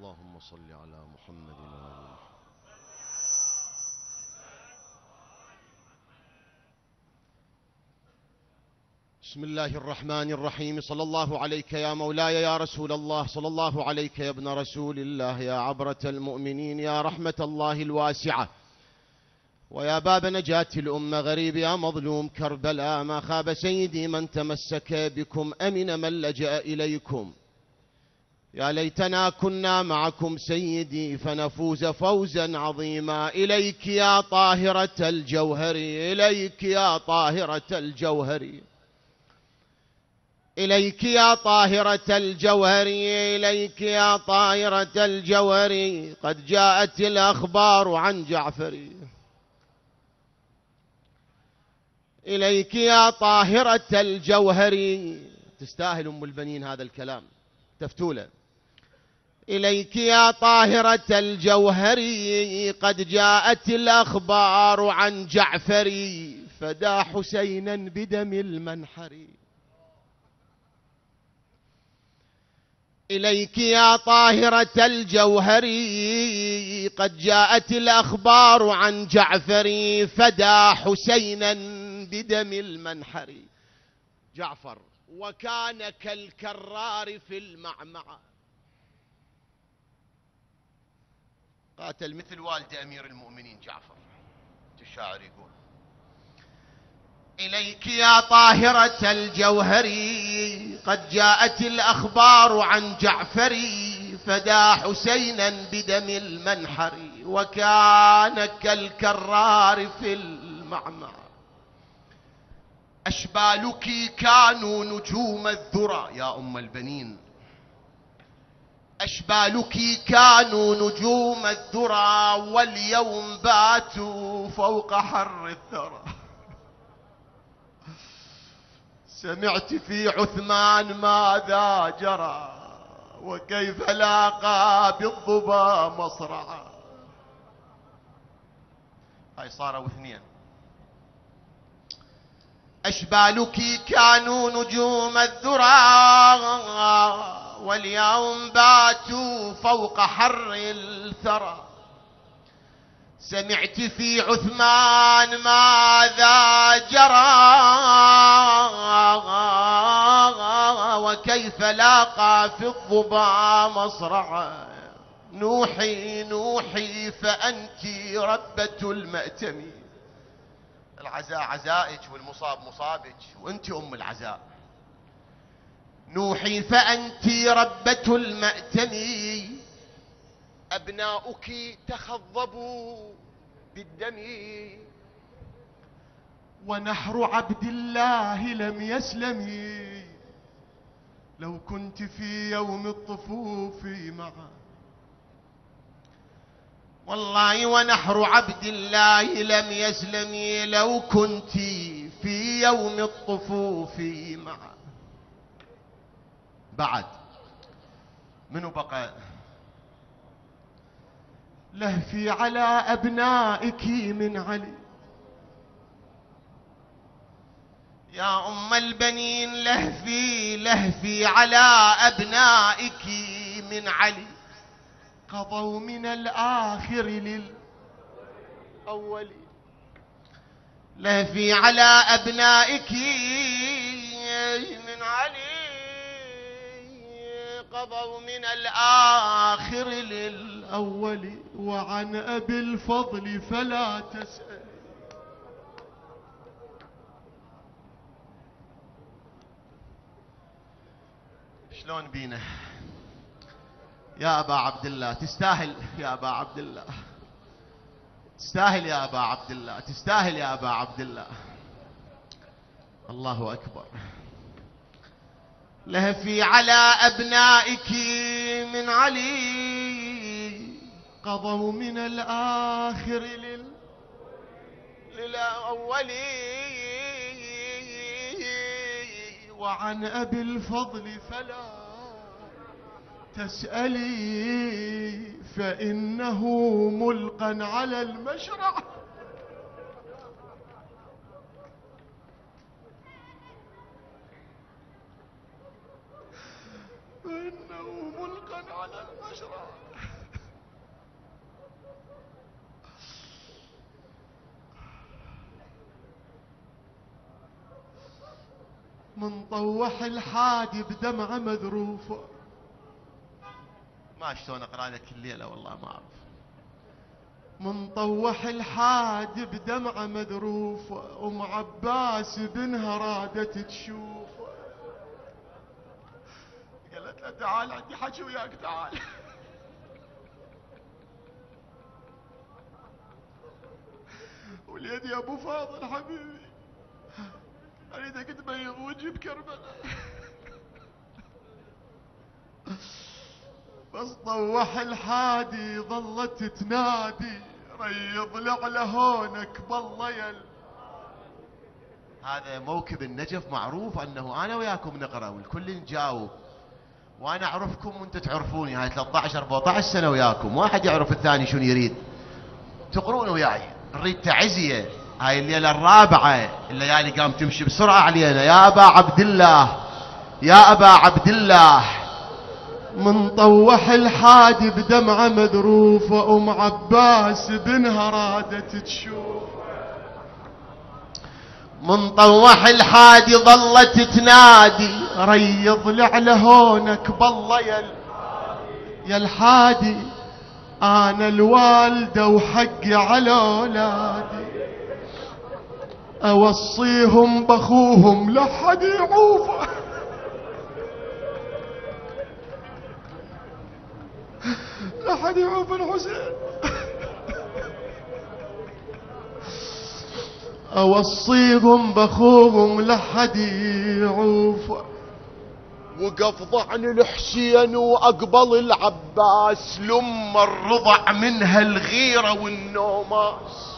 اللهم صل على محمد وآل محمد. بسم الله الرحمن الرحيم. صلى الله عليك يا مولاي يا رسول الله، صلى الله عليك يا ابن رسول الله، يا عبرة المؤمنين، يا رحمة الله الواسعة، ويا باب نجاة الأمة، غريب يا مظلوم كربلاء، ما خاب سيدي من تمسك بكم، أمن من لجأ إليكم. يا ليتنا كنا معكم سيدي فنفوز فوزا عظيما. إليك يا طاهرة الجوهر، إليك يا طاهرة الجوهر، إليك يا طاهرة الجوهر، إليك يا طاهرة الجوهر، قد جاءت الأخبار عن جعفر. إليك يا طاهرة الجوهر، تستاهل أم البنين هذا الكلام، تفتوله. إليك يا طاهرة الجوهر، قد جاءت الأخبار عن جعفر، فدا حسينا بدم المنحر. إليك يا طاهرة الجوهر، قد جاءت الأخبار عن جعفر، فدا حسينا بدم المنحر. جعفر وكان كالكرار في المعمعة، قاتل مثل والد أمير المؤمنين جعفر. الشاعر يقول: إليك يا طاهرة الجوهر، قد جاءت الأخبار عن جعفر، فدا حسينا بدم المنحر، وكان كالكرار في المعمعة. أشبالك كانوا نجوم الذرى يا أم البنين، أشبالك كانوا نجوم الذرى، واليوم باتوا فوق حر الثرى. سمعت في عثمان ماذا جرى، وكيف لاقى بالضبا مصرعا. هاي صاروا اثنين. أشبالك كانوا نجوم الذرى، واليوم باتوا فوق حر الثرى. سمعت في عثمان ماذا جرى، وكيف لاقى في الضبا مصرعا. نوحي نوحي فأنت ربة المأتم، العزاء عزائك والمصاب مصابك، وانت أم العزاء. نوحي فأنت ربة المأتم، أبناؤك تخضبوا بالدم، ونحر عبد الله لم يسلم، لو كنت في يوم الطفوف معه. والله ونحر عبد الله لم يسلم، لو كنت في يوم الطفوف معه. بعد منو بقى؟ لهفي على أبنائك من علي يا أم البنين، لهفي لهفي على أبنائك من علي، قضوا من الآخر للأول. لهفي على أبنائك من علي، قضوا من الآخر للأول، وعن أبي الفضل فلا تسأل. شلون بينا يا أبا عبد الله؟ تستاهل يا أبا عبد الله، تستاهل يا أبا عبد الله، تستاهل يا أبا عبد الله. الله أكبر. لهفي على أبنائك من علي، قضوا من الآخر للأول، وعن أبي الفضل فلا تسألي، فإنه ملقى على المشرع. فإنه وملقا على المشرع. من طوح الحادي بدمعة مذروفة. ما شلون اقرا لك الليله والله ما اعرف. من طوح الحادي بدمعة مذروفة، ام عباس بنها رادت تشوفه. قالت له تعال عندي حكي وياك تعال. وليدي يا ابو فاضل حبيبي اريدك تبيض وجهي بكربلاء. بس طوح الحادي ظلت تنادي ريض لعلى هونك بالله هذا موكب النجف معروف انه انا وياكم نقرا والكل نجاوب، وانا اعرفكم وانتم تعرفوني. هاي 13 14 سنه وياكم، واحد يعرف الثاني شنو يريد. تقرون وياي، نريد تعزيه. هاي الليله الرابعه، الليالي قام تمشي بسرعه علينا. يا ابا عبد الله، يا ابا عبد الله. من طوح الحادي بدمعة مذروفة، ام عباس بنها رادت تشوف. من طوح الحادي ظلت تنادي ريض لعلى هونك بالله يا الحادي. انا الوالده وحقي على اولادي، اوصيهم باخوهم لحد يعوفه. لحد يعوف الحسين. اوصيهم باخوهم لحد يعوف. وقف ضعن الحسين واقبل العباس، لما الرضع منها الغيرة والنوماس.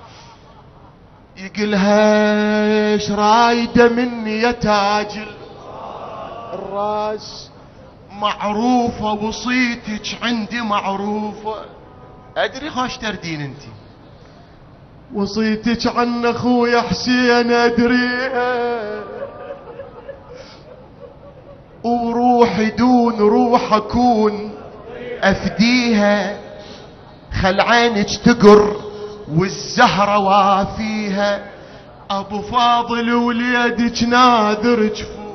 يقلها ايش رايدة مني يا تاج الراس؟ معروفة وصيتك عندي معروفة. ادري خوش تردين انتي وصيتك عن اخويا حسين ادريها، وروحي دون روح اكون افديها. خل عينك تقر والزهرة وافيها، ابو فاضل وليدك ناذر جفوفه.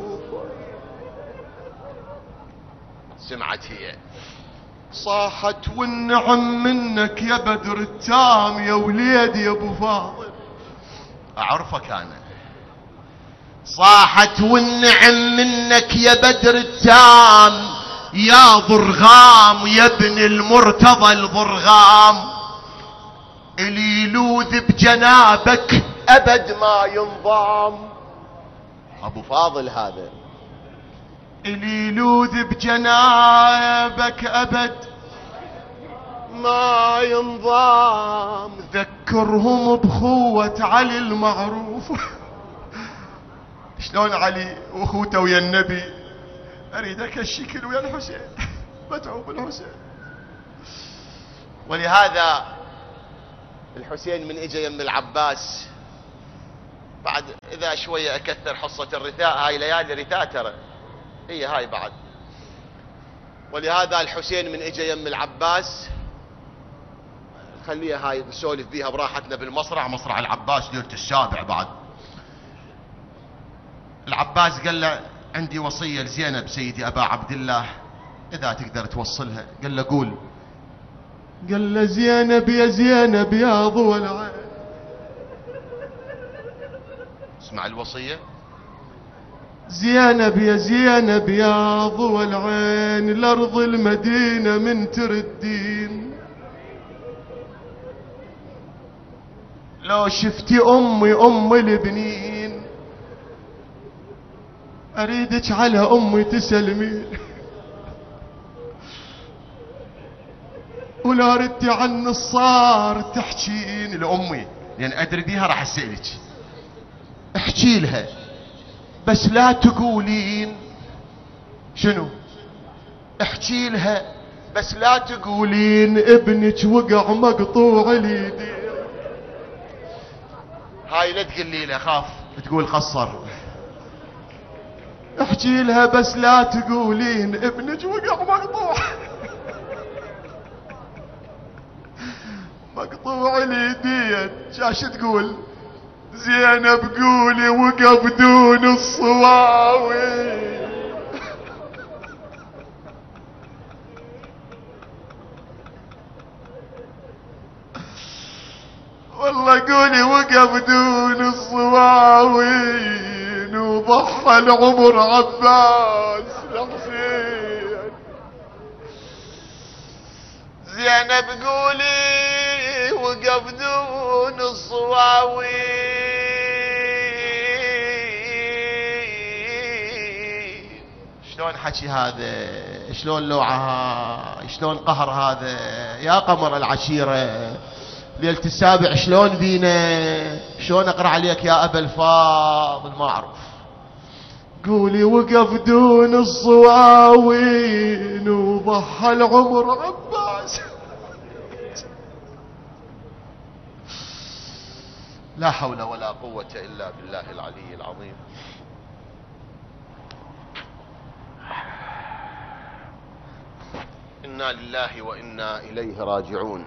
سمعت هي صاحت والنعم منك يا بدر التام، يا وليدي يا ابو فاضل. اعرفك انا. صاحت والنعم منك يا بدر التام، يا ضرغام يا ابن المرتضى الضرغام. اللي يلوذ بجنابك ابد ما ينضام. ابو فاضل هذا. اللي يلوذ بجنابك ابد ما ينضام. ذكرهم بخوة علي المعروف. شلون علي واخوته ويا النبي؟ اريدك الشكل ويا الحسين، متعوب الحسين. ولهذا الحسين من اجى يم العباس بعد، اذا شويه اكثر حصه الرثاء، هاي ليالي رثاء ترى هي هاي بعد. ولهذا الحسين من اجى يم العباس، خليها هاي نسولف بيها براحتنا بالمصرع، مصرع العباس ليله السابع بعد. العباس قال له عندي وصيه لزينب سيدي ابا عبد الله، اذا تقدر توصلها. قال له قول. قال له زينب يا زينب يا ضوى العين. اسمع الوصيه. زينب يا زينب يا ضوى العين، لارض المدينه من تردين. لو شفتي امي ام البنين، اريدك على امي تسلمين. ولا ردي عن الصار تحكين لامي، لان ادري بيها راح اسالك. احكي لها بس لا تقولين شنو. احكي لها بس لا تقولين ابنك وقع مقطوع اليدين. هاي لا تقولي له، خاف تقول قصر. احكي لها بس لا تقولين ابنك وقع مقطوع. مقطوع اليدين. شاش تقول؟ زينب قولي وقف دون الصواوي. والله قولي وقف دون الصواوين وضحى العمر عباس الحسين. زينب قولي وقف دون الصواوين. شلون حكي هذا؟ شلون لوعها؟ شلون قهر هذا؟ يا قمر العشيرة ليلة السابع شلون بينا؟ شلون اقرا عليك يا ابا الفاضل؟ ما اعرف. قولي وقف دون الصواوين وضحى العمر عباس. لا حول ولا قوة الا بالله العلي العظيم. انا لله وانا اليه راجعون.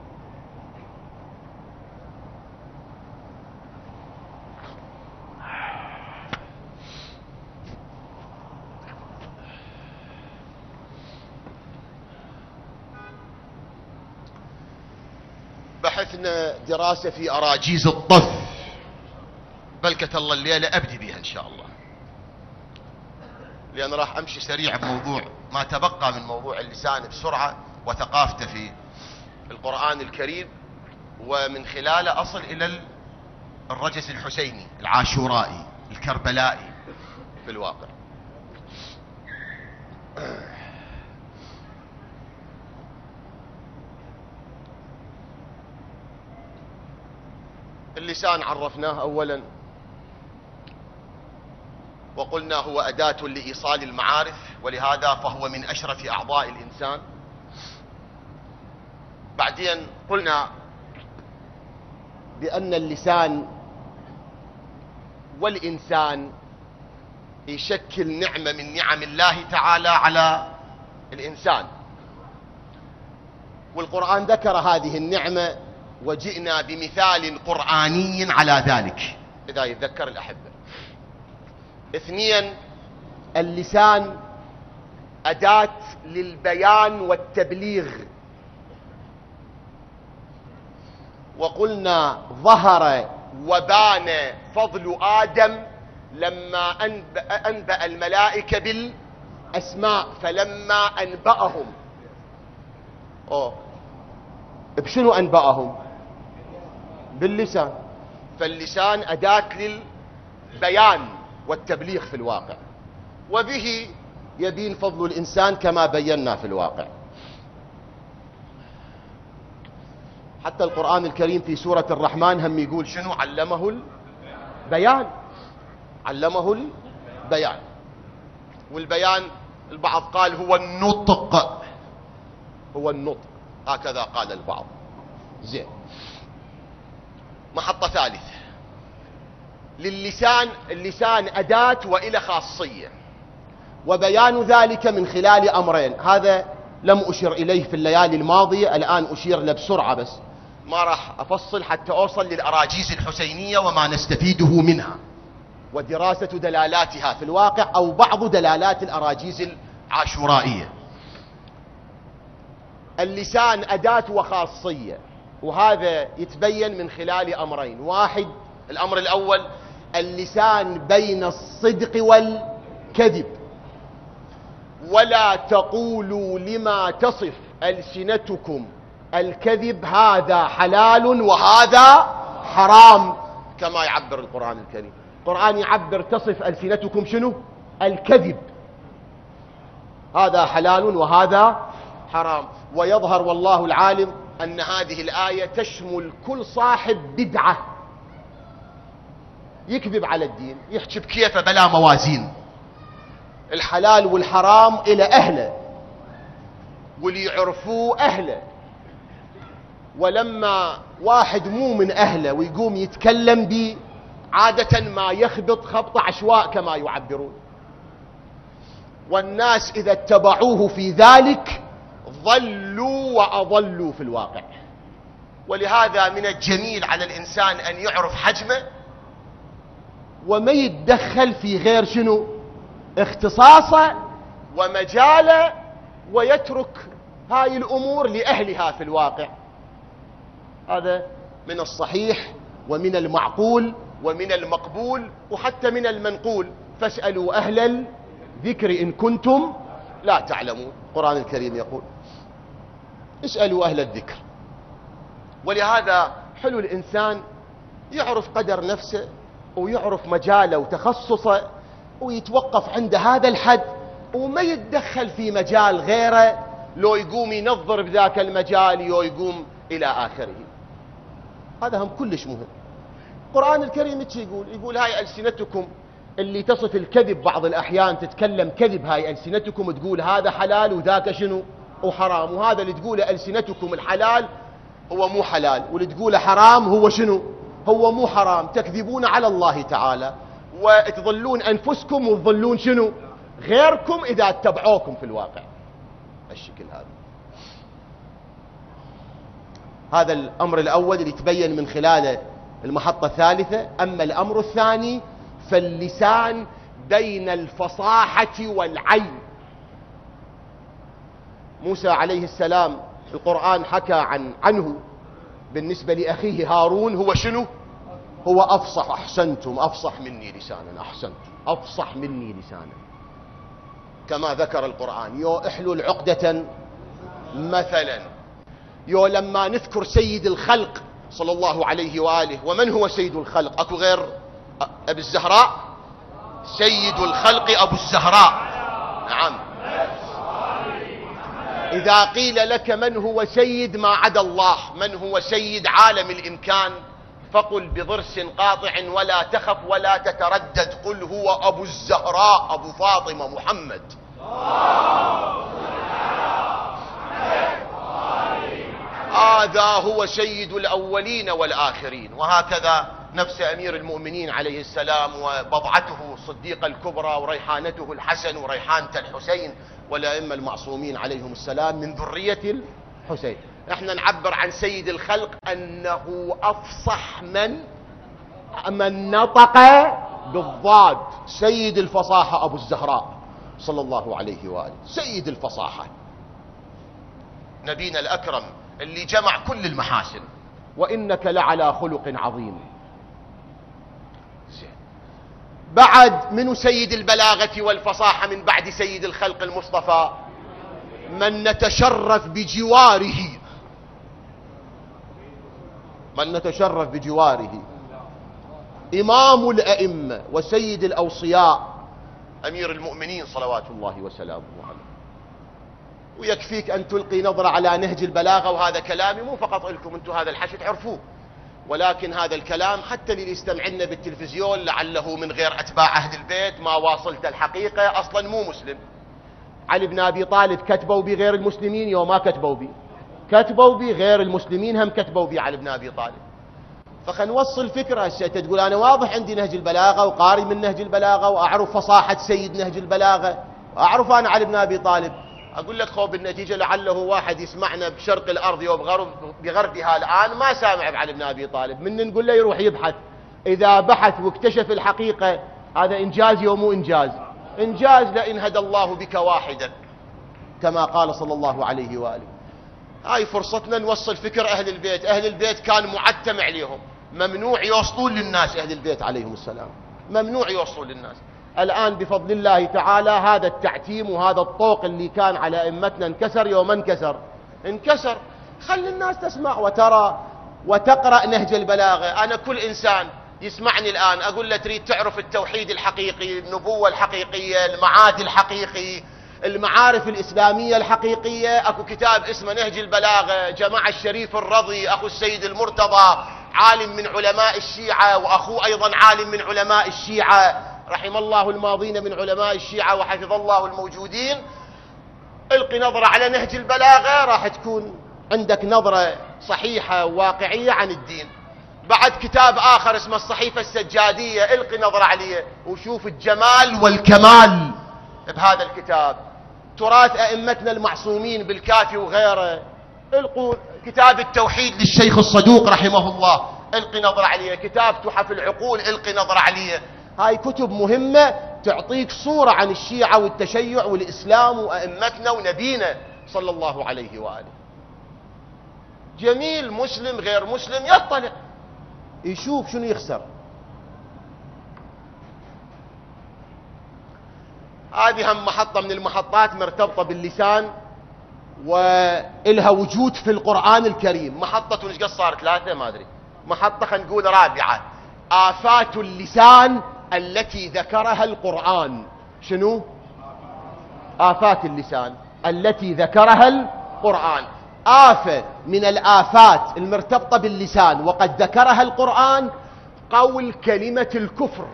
بحثنا دراسة في أراجيز الطف، بلكة الله الليلة أبدي بها إن شاء الله، لأن راح أمشي سريع بموضوع ما تبقى من موضوع اللسان بسرعة وثقافته في القرآن الكريم، ومن خلاله أصل إلى الرجس الحسيني العاشورائي الكربلائي في الواقع. اللسان عرفناه أولا وقلنا هو أداة لإيصال المعارف، ولهذا فهو من أشرف أعضاء الإنسان. بعدين قلنا بأن اللسان والإنسان يشكل نعمة من نعم الله تعالى على الإنسان، والقرآن ذكر هذه النعمة وجئنا بمثال قرآني على ذلك إذا يتذكر الأحبة. اثنيا، اللسان أداة للبيان والتبليغ، وقلنا ظهر وبان فضل آدم لما أنبأ الملائكة بالأسماء، فلما أنبأهم بشنو أنبأهم؟ باللسان. فاللسان أداة للبيان والتبليغ في الواقع، وبه يبين فضل الإنسان كما بينا في الواقع. حتى القرآن الكريم في سورة الرحمن هم يقول شنو؟ علمه البيان. علمه البيان. والبيان البعض قال هو النطق، هو النطق، هكذا قال البعض. زين. محطة ثالثة للسان، اللسان أداة وإلى خاصية، وبيان ذلك من خلال أمرين. هذا لم أشر إليه في الليالي الماضية، الآن أشير له بسرعة، بس ما راح أفصل حتى أوصل للأراجيز الحسينية وما نستفيده منها ودراسة دلالاتها في الواقع، أو بعض دلالات الأراجيز العاشورائية. اللسان أداة وخاصية، وهذا يتبين من خلال أمرين. واحد، الأمر الأول، اللسان بين الصدق والكذب، ولا تقولوا لما تصف ألسنتكم الكذب هذا حلال وهذا حرام، كما يعبر القرآن الكريم. القرآن يعبر تصف ألسنتكم شنو؟ الكذب، هذا حلال وهذا حرام. ويظهر والله العالم أن هذه الآية تشمل كل صاحب بدعة يكذب على الدين، يحكي بكيفه بلا موازين. الحلال والحرام إلى أهله واللي يعرفوه أهله، ولما واحد مو من أهله ويقوم يتكلم به عادة ما يخبط خبط عشواء كما يعبرون. والناس إذا اتبعوه في ذلك ضلوا وأضلوا في الواقع. ولهذا من الجميل على الإنسان أن يعرف حجمه وما يتدخل في غير شنو اختصاصه ومجاله، ويترك هاي الأمور لأهلها في الواقع. هذا من الصحيح ومن المعقول ومن المقبول وحتى من المنقول. فاسألوا أهل الذكر إن كنتم لا تعلمون. القرآن الكريم يقول اسألوا أهل الذكر. ولهذا حلو الإنسان يعرف قدر نفسه ويعرف مجاله وتخصصه ويتوقف عند هذا الحد وما يتدخل في مجال غيره، لو يقوم ينظر بذاك المجال لو يقوم إلى آخره. هذا هم كلش مهم. القرآن الكريم يقول هاي ألسنتكم اللي تصف الكذب بعض الأحيان تتكلم كذب، هاي ألسنتكم تقول هذا حلال وذاك شنو وحرام، وهذا اللي تقوله ألسنتكم الحلال هو مو حلال، واللي تقوله حرام هو شنو هو مو حرام. تكذبون على الله تعالى وتضلون أنفسكم وتضلون شنو غيركم إذا اتبعوكم في الواقع. الشكل هذا الأمر الأول اللي يتبين من خلاله المحطة الثالثة. أما الأمر الثاني فاللسان بين الفصاحة والعين. موسى عليه السلام القرآن حكى عنه بالنسبة لأخيه هارون هو شنو هو أفصح. أحسنتم، أفصح مني لسانا، أحسنتم أفصح مني لسانا، كما ذكر القرآن. يو احلل عقدة مثلا. يو لما نذكر سيد الخلق صلى الله عليه وآله، ومن هو سيد الخلق؟ أكو غير أبي الزهراء؟ سيد الخلق أبو الزهراء. نعم. إذا قيل لك من هو سيد ما عدا الله، من هو سيد عالم الإمكان، فقل بضرس قاطع ولا تخف ولا تتردد، قل هو أبو الزهراء أبو فاطمة محمد. هذا هو سيد الأولين والآخرين. وهكذا نفس أمير المؤمنين عليه السلام وبضعته الصديقة الكبرى وريحانته الحسن وريحانة الحسين والأئمة المعصومين عليهم السلام من ذرية الحسين. احنا نعبر عن سيد الخلق أنه أفصح من نطق بالضاد. سيد الفصاحة أبو الزهراء صلى الله عليه وآله، سيد الفصاحة، نبينا الأكرم اللي جمع كل المحاسن. وإنك لعلى خلق عظيم. بعد منو سيد البلاغة والفصاحة من بعد سيد الخلق المصطفى؟ من نتشرف بجواره، من نتشرف بجواره، إمام الأئمة وسيد الأوصياء أمير المؤمنين صلوات الله وسلامه عليه. ويكفيك أن تلقي نظرة على نهج البلاغة، وهذا كلامي مو فقط لكم انتم، هذا الحشد تعرفوه، ولكن هذا الكلام حتى اللي يستمعنا بالتلفزيون لعله من غير أتباع أهل البيت ما واصلت الحقيقة، أصلا مو مسلم. علي بن أبي طالب كتبوا بغير المسلمين يوم ما كتبوا بي، كتبوا بغير المسلمين هم كتبوا بي علي بن أبي طالب. فخل نوصل فكرة. هسه تقول أنا واضح عندي نهج البلاغة وقاري من نهج البلاغة وأعرف فصاحة سيد نهج البلاغة وأعرف أنا علي بن أبي طالب. أقول لك خو بالنتيجة لعله واحد يسمعنا بشرق الأرض وبغربها الآن ما سامع بعلي بن أبي طالب، من نقول له يروح يبحث. إذا بحث واكتشف الحقيقة هذا إنجاز يوم مو إنجاز؟ إنجاز. لئن هدى الله بك واحدا كما قال صلى الله عليه وآله. هاي فرصتنا نوصل فكر أهل البيت. أهل البيت كان معتم عليهم، ممنوع يوصلون للناس. أهل البيت عليهم السلام ممنوع يوصلون للناس. الآن بفضل الله تعالى هذا التعتيم وهذا الطوق اللي كان على أئمتنا انكسر. يوم انكسر. خلي الناس تسمع وترى وتقرأ نهج البلاغة. أنا كل إنسان يسمعني الآن أقول له تريد تعرف التوحيد الحقيقي، النبوة الحقيقية، المعاد الحقيقي، المعارف الإسلامية الحقيقية، أكو كتاب اسمه نهج البلاغة، جماعة الشريف الرضي أخو السيد المرتضى عالم من علماء الشيعة، وأخوه أيضا عالم من علماء الشيعة، رحم الله الماضين من علماء الشيعة وحفظ الله الموجودين. القي نظرة على نهج البلاغة راح تكون عندك نظرة صحيحة واقعية عن الدين. بعد كتاب آخر اسمه الصحيفة السجادية، القي نظرة عليه وشوف الجمال والكمال بهذا الكتاب، تراث أئمتنا المعصومين بالكافي وغيره، القوا كتاب التوحيد للشيخ الصدوق رحمه الله، القي نظرة عليه، كتاب تحف العقول القي نظرة عليه. هاي كتب مهمة تعطيك صورة عن الشيعة والتشيع والإسلام وأئمتنا ونبينا صلى الله عليه وآله. جميل مسلم غير مسلم يطلع يشوف شنو يخسر. هذه هم محطة من المحطات مرتبطة باللسان وإلها وجود في القرآن الكريم. محطة وش قد صار 3 ما أدري، محطة خلينا نقول رابعة، آفات اللسان التي ذكرها القرآن. شنو؟ آفات اللسان التي ذكرها القرآن. آفة من الآفات المرتبطة باللسان وقد ذكرها القرآن قول كلمة الكفر.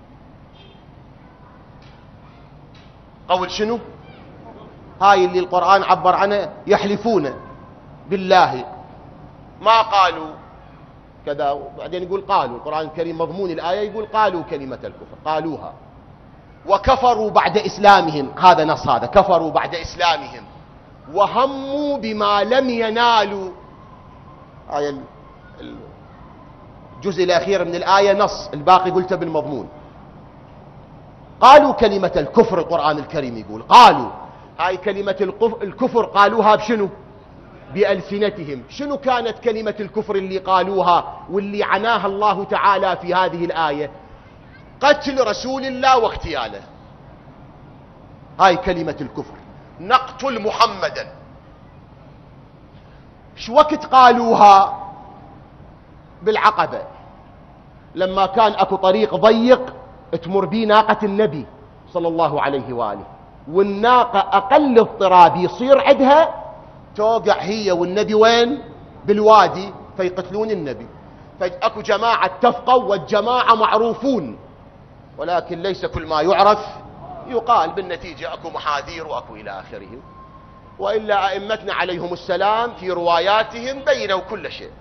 قول شنو؟ هاي اللي القرآن عبر عنها، يحلفون بالله ما قالوا كذا، وبعدين يقول قالوا. القرآن الكريم مضمون الآية يقول قالوا كلمة الكفر، قالوها. وكفروا بعد إسلامهم، هذا نص، هذا كفروا بعد إسلامهم وهموا بما لم ينالوا. آية الجزء الأخير من الآية نص، الباقي قلته بالمضمون. قالوا كلمة الكفر، القرآن الكريم يقول قالوا. هاي كلمة الكفر قالوها بشنو؟ بألسنتهم. شنو كانت كلمة الكفر اللي قالوها واللي عناها الله تعالى في هذه الآية؟ قتل رسول الله واغتياله. هاي كلمة الكفر، نقتل محمدا. شو وقت قالوها؟ بالعقبة، لما كان اكو طريق ضيق تمر بيه ناقة النبي صلى الله عليه وآله، والناقة اقل اضطراب يصير عندها توقع هي والنبي وين؟ بالوادي، فيقتلون النبي. فاكو جماعة اتفقوا والجماعة معروفون، ولكن ليس كل ما يعرف يقال. بالنتيجة اكو محاذير واكو الى اخره. وإلا أئمتنا عليهم السلام في رواياتهم بينوا كل شيء.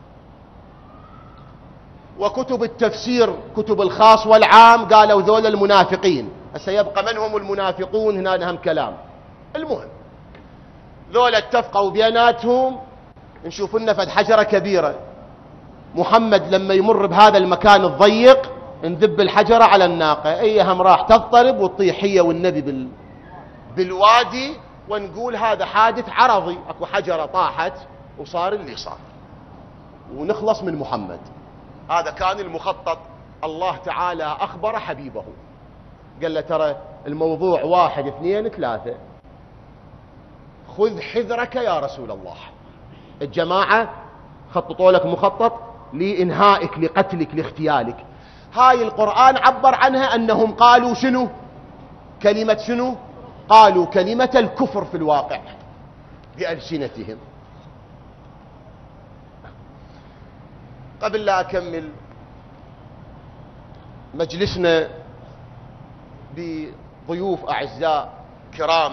وكتب التفسير كتب الخاص والعام قالوا ذول المنافقين. سيبقى من هم المنافقون هنا نهم كلام. المهم ذول اتفقوا بيناتهم نشوف لنا فد حجرة كبيرة، محمد لما يمر بهذا المكان الضيق نذب الحجرة على الناقة، اي هم راح تضطرب وتطيح هي والنبي بالوادي، ونقول هذا حادث عرضي، اكو حجرة طاحت وصار اللي صار ونخلص من محمد. هذا كان المخطط. الله تعالى اخبر حبيبه قال له ترى الموضوع 1 2 3، خذ حذرك يا رسول الله. الجماعة خططوا لك مخطط لإنهائك، لقتلك، لاغتيالك. هاي القرآن عبر عنها أنهم قالوا شنو؟ كلمة شنو؟ قالوا كلمة الكفر في الواقع بألسنتهم. قبل لا أكمل، مجلسنا بضيوف أعزاء كرام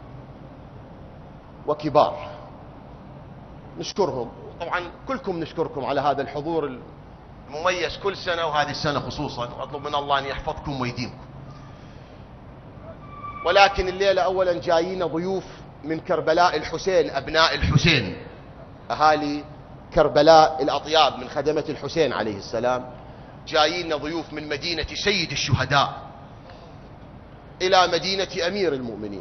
وكبار نشكرهم، طبعا كلكم نشكركم على هذا الحضور المميز كل سنة، وهذه السنة خصوصا، وأطلب من الله أن يحفظكم ويديمكم. ولكن الليلة أولا جايين ضيوف من كربلاء الحسين، أبناء الحسين، أهالي كربلاء الأطياب من خدمة الحسين عليه السلام. جايين ضيوف من مدينة سيد الشهداء إلى مدينة أمير المؤمنين،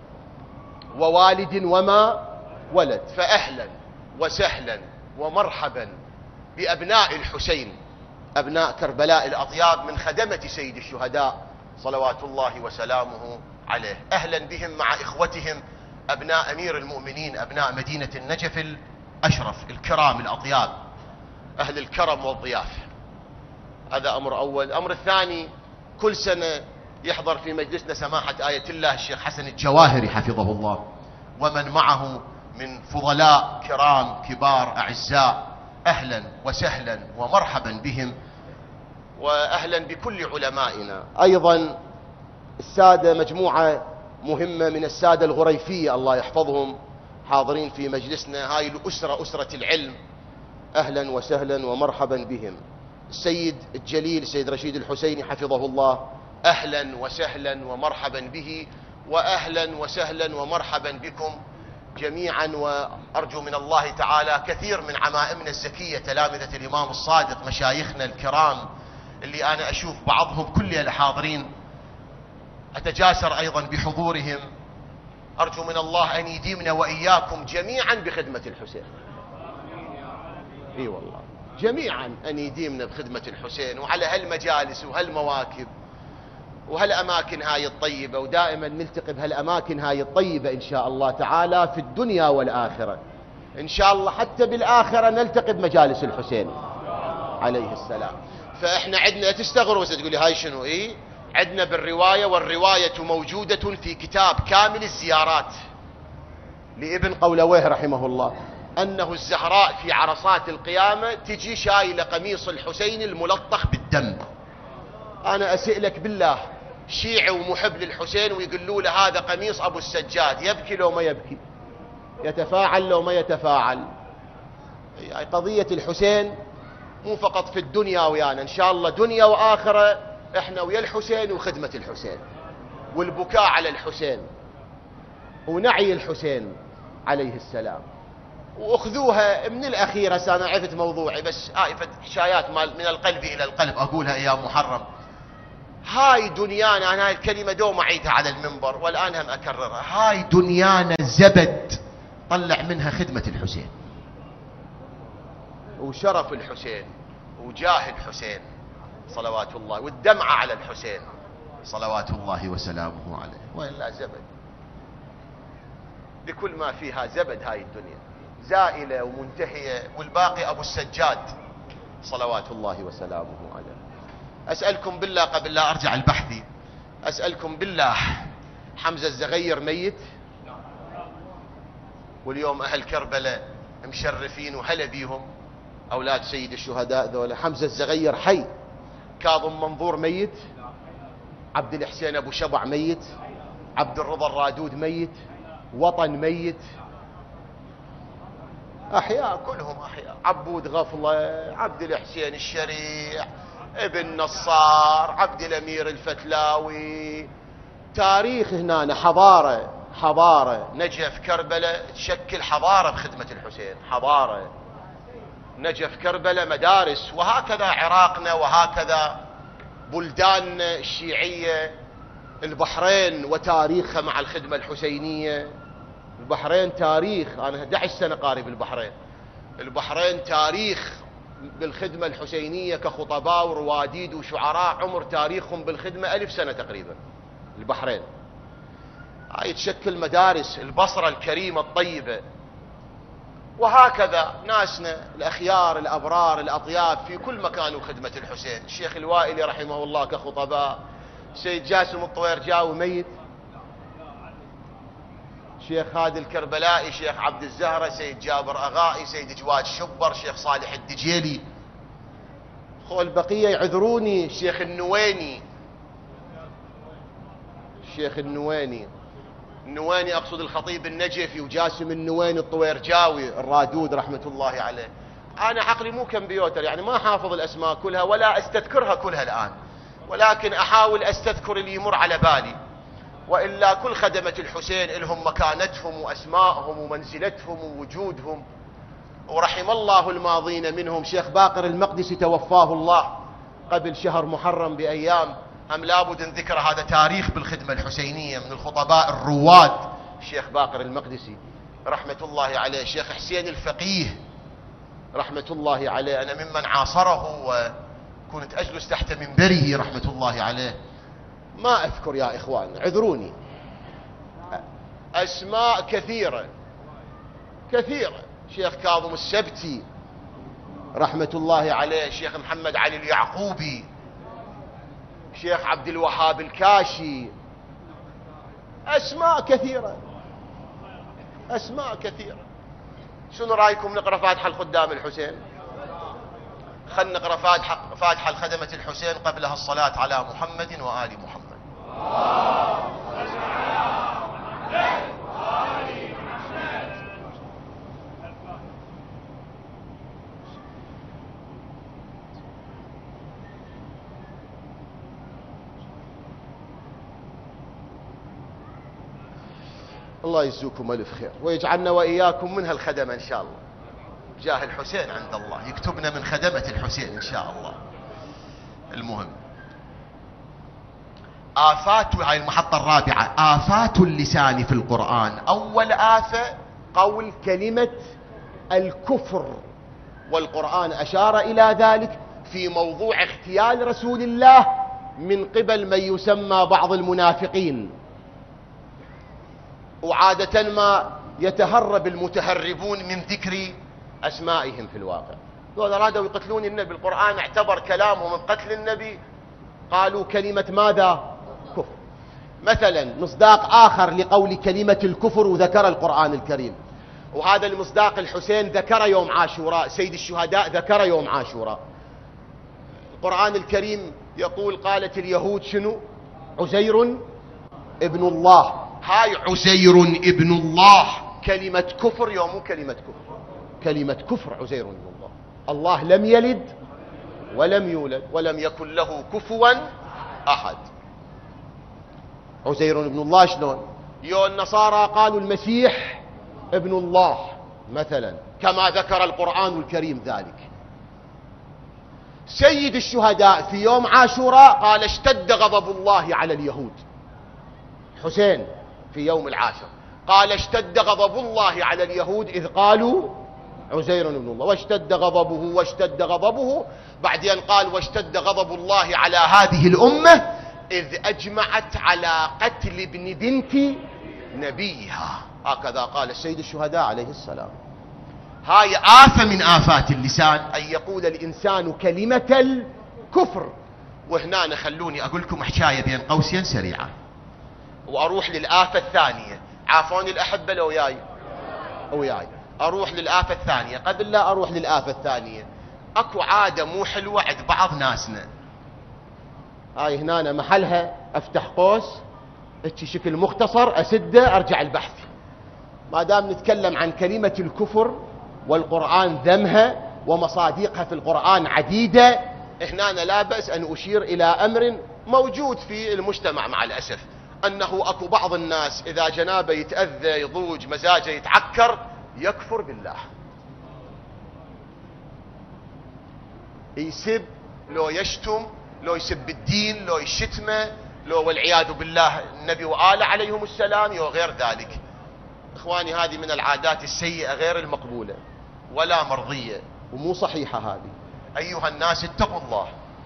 ووالد وما ولد. فأهلا وسهلا ومرحبا بأبناء الحسين، أبناء كربلاء الأطياب من خدمة سيد الشهداء صلوات الله وسلامه عليه. أهلا بهم مع إخوتهم أبناء أمير المؤمنين، أبناء مدينة النجف الأشرف الكرام الأطياب، أهل الكرم والضيافة. هذا أمر أول. الأمر الثاني، كل سنة يحضر في مجلسنا سماحة آية الله الشيخ حسن الجواهري حفظه الله، ومن معه من فضلاء كرام كبار أعزاء. أهلا وسهلا ومرحبا بهم، وأهلا بكل علمائنا. أيضا السادة، مجموعة مهمة من السادة الغريفية الله يحفظهم حاضرين في مجلسنا. هاي الأسرة، أسرة العلم، أهلا وسهلا ومرحبا بهم. السيد الجليل سيد رشيد الحسيني حفظه الله أهلا وسهلا ومرحبا به، وأهلا وسهلا ومرحبا بكم جميعا. وأرجو من الله تعالى كثير من عمائمنا الزكية تلامذة الإمام الصادق مشايخنا الكرام اللي أنا أشوف بعضهم كل الحاضرين، أتجاسر أيضا بحضورهم، أرجو من الله أن يديمنا وإياكم جميعا بخدمة الحسين. اي والله جميعا أن يديمنا بخدمة الحسين، وعلى هالمجالس وهالمواكب وهالأماكن هاي الطيبة، ودائما نلتقي بهالأماكن هاي الطيبة إن شاء الله تعالى في الدنيا والآخرة. إن شاء الله حتى بالآخرة نلتقي بمجالس الحسين عليه السلام. فإحنا عندنا تستغرب تقولي هاي شنو؟ إيه عندنا بالرواية، والرواية موجودة في كتاب كامل الزيارات لابن قولويه رحمه الله، أنه الزهراء في عرصات القيامة تجي شايلة قميص الحسين الملطخ بالدم. أنا أسألك بالله، شيعي ومحب للحسين ويقولوا له هذا قميص أبو السجاد، يبكي لو ما يبكي؟ يتفاعل لو ما يتفاعل؟ يعني قضية الحسين مو فقط في الدنيا ويانا، إن شاء الله دنيا وآخرة إحنا ويا الحسين وخدمة الحسين والبكاء على الحسين ونعي الحسين عليه السلام. وأخذوها من الأخير. هسه أنا عرفت موضوعي، بس حشايات من القلب إلى القلب أقولها يا محرم. هاي دنيانا، أنا هاي الكلمة دوم أعيدها على المنبر والآن هم أكررها، هاي دنيانا زبد طلع منها خدمة الحسين وشرف الحسين وجاه الحسين صلوات الله، والدمعة على الحسين صلوات الله وسلامه عليه، وإلا زبد. بكل ما فيها زبد هاي الدنيا، زائلة ومنتهية، والباقي أبو السجاد صلوات الله وسلامه عليه. أسألكم بالله قبل لا أرجع البحثي، أسألكم بالله، حمزة الزغير ميت؟ واليوم أهل كربلاء مشرفين وهلا بيهم، أولاد سيد الشهداء ذولا. حمزة الزغير حي. كاظم منظور ميت؟ عبد الحسين أبو شبع ميت؟ عبد الرضا الرادود ميت؟ وطن ميت؟ أحياء كلهم أحياء. عبود غفلة، عبد الحسين الشريع، ابن نصار، عبد الأمير الفتلاوي. تاريخ هنا، حضارة نجف كربلاء تشكل حضارة بخدمة الحسين، حضارة نجف كربلاء مدارس، وهكذا عراقنا وهكذا بلداننا الشيعية. البحرين وتاريخها مع الخدمة الحسينية، البحرين تاريخ، أنا 11 سنة قاري بالبحرين. البحرين تاريخ بالخدمة الحسينية كخطباء ورواديد وشعراء، عمر تاريخهم بالخدمة 1000 سنة تقريبا. البحرين هاي تشكل مدارس. البصرة الكريمة الطيبة، وهكذا ناسنا الأخيار الأبرار الأطياب في كل مكان وخدمة الحسين. الشيخ الوائلي رحمه الله كخطباء، سيد جاسم الطويرجاوي ميت، شيخ هادي الكربلائي، شيخ عبد الزهرة، سيد جابر أغائي، سيد جواد شبر، شيخ صالح الدجيلي، خو البقية يعذروني، الشيخ النويني، الشيخ النويني أقصد الخطيب النجفي، وجاسم النويني الطويرجاوي الرادود رحمة الله عليه. أنا عقلي مو كمبيوتر، يعني ما حافظ الأسماء كلها ولا أستذكرها كلها الآن، ولكن أحاول أستذكر اللي يمر على بالي. وإلا كل خدمة الحسين لهم مكانتهم وأسمائهم ومنزلتهم ووجودهم. ورحم الله الماضين منهم. شيخ باقر المقدسي توفاه الله قبل شهر محرم بأيام، هم لابد ان ذكر، هذا تاريخ بالخدمة الحسينية، من الخطباء الرواد الشيخ باقر المقدسي رحمة الله عليه. شيخ حسين الفقيه رحمة الله عليه، أنا ممن عاصره وكنت أجلس تحت منبره رحمة الله عليه. ما أذكر يا إخوان، عذروني، أسماء كثيرة كثيرة. شيخ كاظم السبتي رحمة الله عليه، شيخ محمد علي اليعقوبي، شيخ عبد الوهاب الكاشي، أسماء كثيرة، أسماء كثيرة. شنو رأيكم نقرأ فاتحة الخدام الحسين؟ خلنا نقرأ فاتحة الخدمة الحسين، قبلها الصلاة على محمد وآل محمد. الله يجزوكم ألف خير ويجعلنا وإياكم من هالخدمة إن شاء الله، جاه الحسين عند الله يكتبنا من خدمة الحسين إن شاء الله. المهم آفات، هاي المحطة الرابعة، آفات اللسان في القرآن. أول آفة قول كلمة الكفر، والقرآن أشار إلى ذلك في موضوع اغتيال رسول الله من قبل من يسمى بعض المنافقين. وعادة ما يتهرب المتهربون من ذكر أسمائهم في الواقع. دول أرادوا يقتلون النبي، القرآن اعتبر كلامهم من قتل النبي، قالوا كلمة ماذا؟ كفر. مثلا مصداق آخر لقول كلمة الكفر وذكر القرآن الكريم، وهذا المصداق الحسين ذكر يوم عاشوراء، سيد الشهداء ذكر يوم عاشوراء. القرآن الكريم يقول قالت اليهود شنو؟ عزير ابن الله. هاي عزير ابن الله كلمة كفر يوم مو كلمة كفر، كلمة كفر عزير ابن الله. الله لم يلد ولم يولد ولم يكن له كفوا أحد. عزير ابن الله شلون؟ يو النصارى قالوا المسيح ابن الله مثلا، كما ذكر القرآن الكريم ذلك. سيد الشهداء في يوم عاشوراء قال اشتد غضب الله على اليهود. حسين في يوم العاشر قال اشتد غضب الله على اليهود إذ قالوا عزير ابن الله، واشتد غضبه بعدين قال واشتد غضب الله على هذه الأمة إذ أجمعت على قتل ابن بنت نبيها. هكذا قال السيد الشهداء عليه السلام. هاي آفة من آفات اللسان، أن يقول الإنسان كلمة الكفر. وهنا خلوني أقول لكم حكاية بين قوسين سريعة وأروح للآفة الثانية. عافوني الأحبة لو وياي أروح للآفة الثانية. قبل لا أروح للآفة الثانية، أكو عادة مو حلوة عند بعض ناسنا. هاي هنا محلها أفتح قوس هيك شكل مختصر أسده أرجع البحث. ما دام نتكلم عن كلمة الكفر والقرآن ذمها ومصادقها في القرآن عديدة، هنا لا بأس أن أشير إلى أمر موجود في المجتمع مع الأسف، أنه أكو بعض الناس إذا جنابه يتأذى يضوج مزاجه يتعكر يكفر بالله، يسب لو يشتم لو يسب الدين لو يشتمه لو والعياذ بالله النبي وآله عليهم السلام يو غير ذلك. إخواني هذه من العادات السيئة غير المقبولة ولا مرضية ومو صحيحة. هذه أيها الناس اتقوا الله،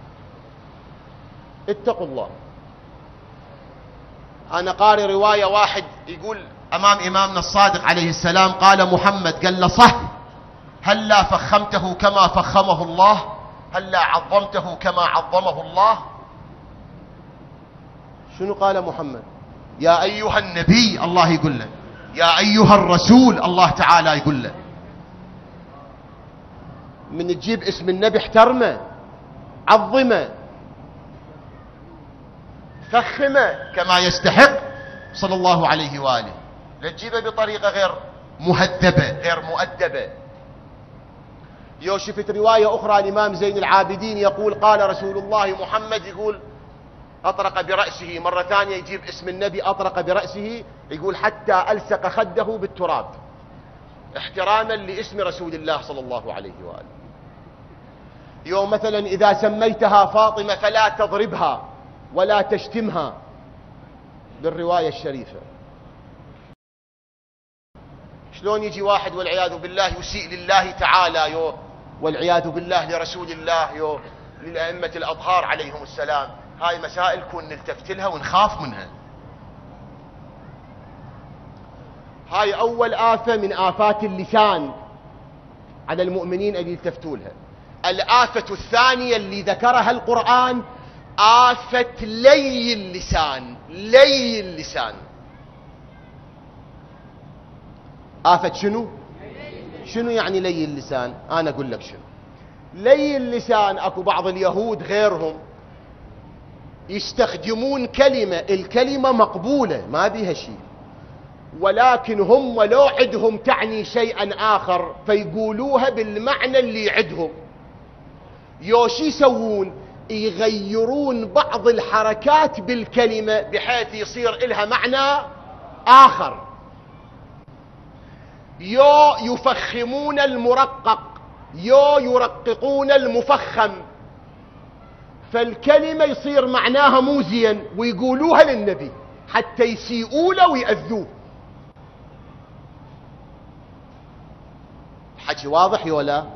اتقوا الله. أنا قارئ رواية واحد يقول أمام إمامنا الصادق عليه السلام قال محمد قال له صح، هلا فخمته كما فخمه الله، هلا عظمته كما عظمه الله. شنو قال محمد؟ يا أيها النبي الله يقول له، يا أيها الرسول الله تعالى يقول له. من تجيب اسم النبي احترمه، عظمه، فخمه كما يستحق صلى الله عليه وآله، لا تجيبه بطريقة غير مهذبة غير مؤدبة. يو شفت رواية أخرى الإمام زين العابدين يقول قال رسول الله محمد، يقول أطرق برأسه، مرة ثانية يجيب اسم النبي أطرق برأسه، يقول حتى ألصق خده بالتراب احتراما لاسم رسول الله صلى الله عليه وآله. يوم مثلا إذا سميتها فاطمة فلا تضربها ولا تشتمها بالرواية الشريفة. شلون يجي واحد والعياذ بالله يسيء لله تعالى والعياذ بالله لرسول الله للأئمة الأطهار عليهم السلام. هاي مسائل كون نلتفت لها ونخاف منها. هاي أول آفة من آفات اللسان على المؤمنين أن يلتفتوا لها. الآفة الثانية اللي ذكرها القرآن آفة لي اللسان. لي اللسان آفة شنو؟ شنو يعني لي اللسان؟ أنا أقول لك شنو لي اللسان. أكو بعض اليهود غيرهم يستخدمون الكلمة مقبولة ما بيها شيء، ولكن هم لو عدهم تعني شيئا آخر فيقولوها بالمعنى اللي عدهم. يوشي يسوون؟ يغيرون بعض الحركات بالكلمة بحيث يصير إلها معنى آخر. يو يفخمون المرقق، يو يرققون المفخم، فالكلمة يصير معناها مو زين ويقولوها للنبي حتى يسيئوا له ويأذوه. حكي واضح ولا؟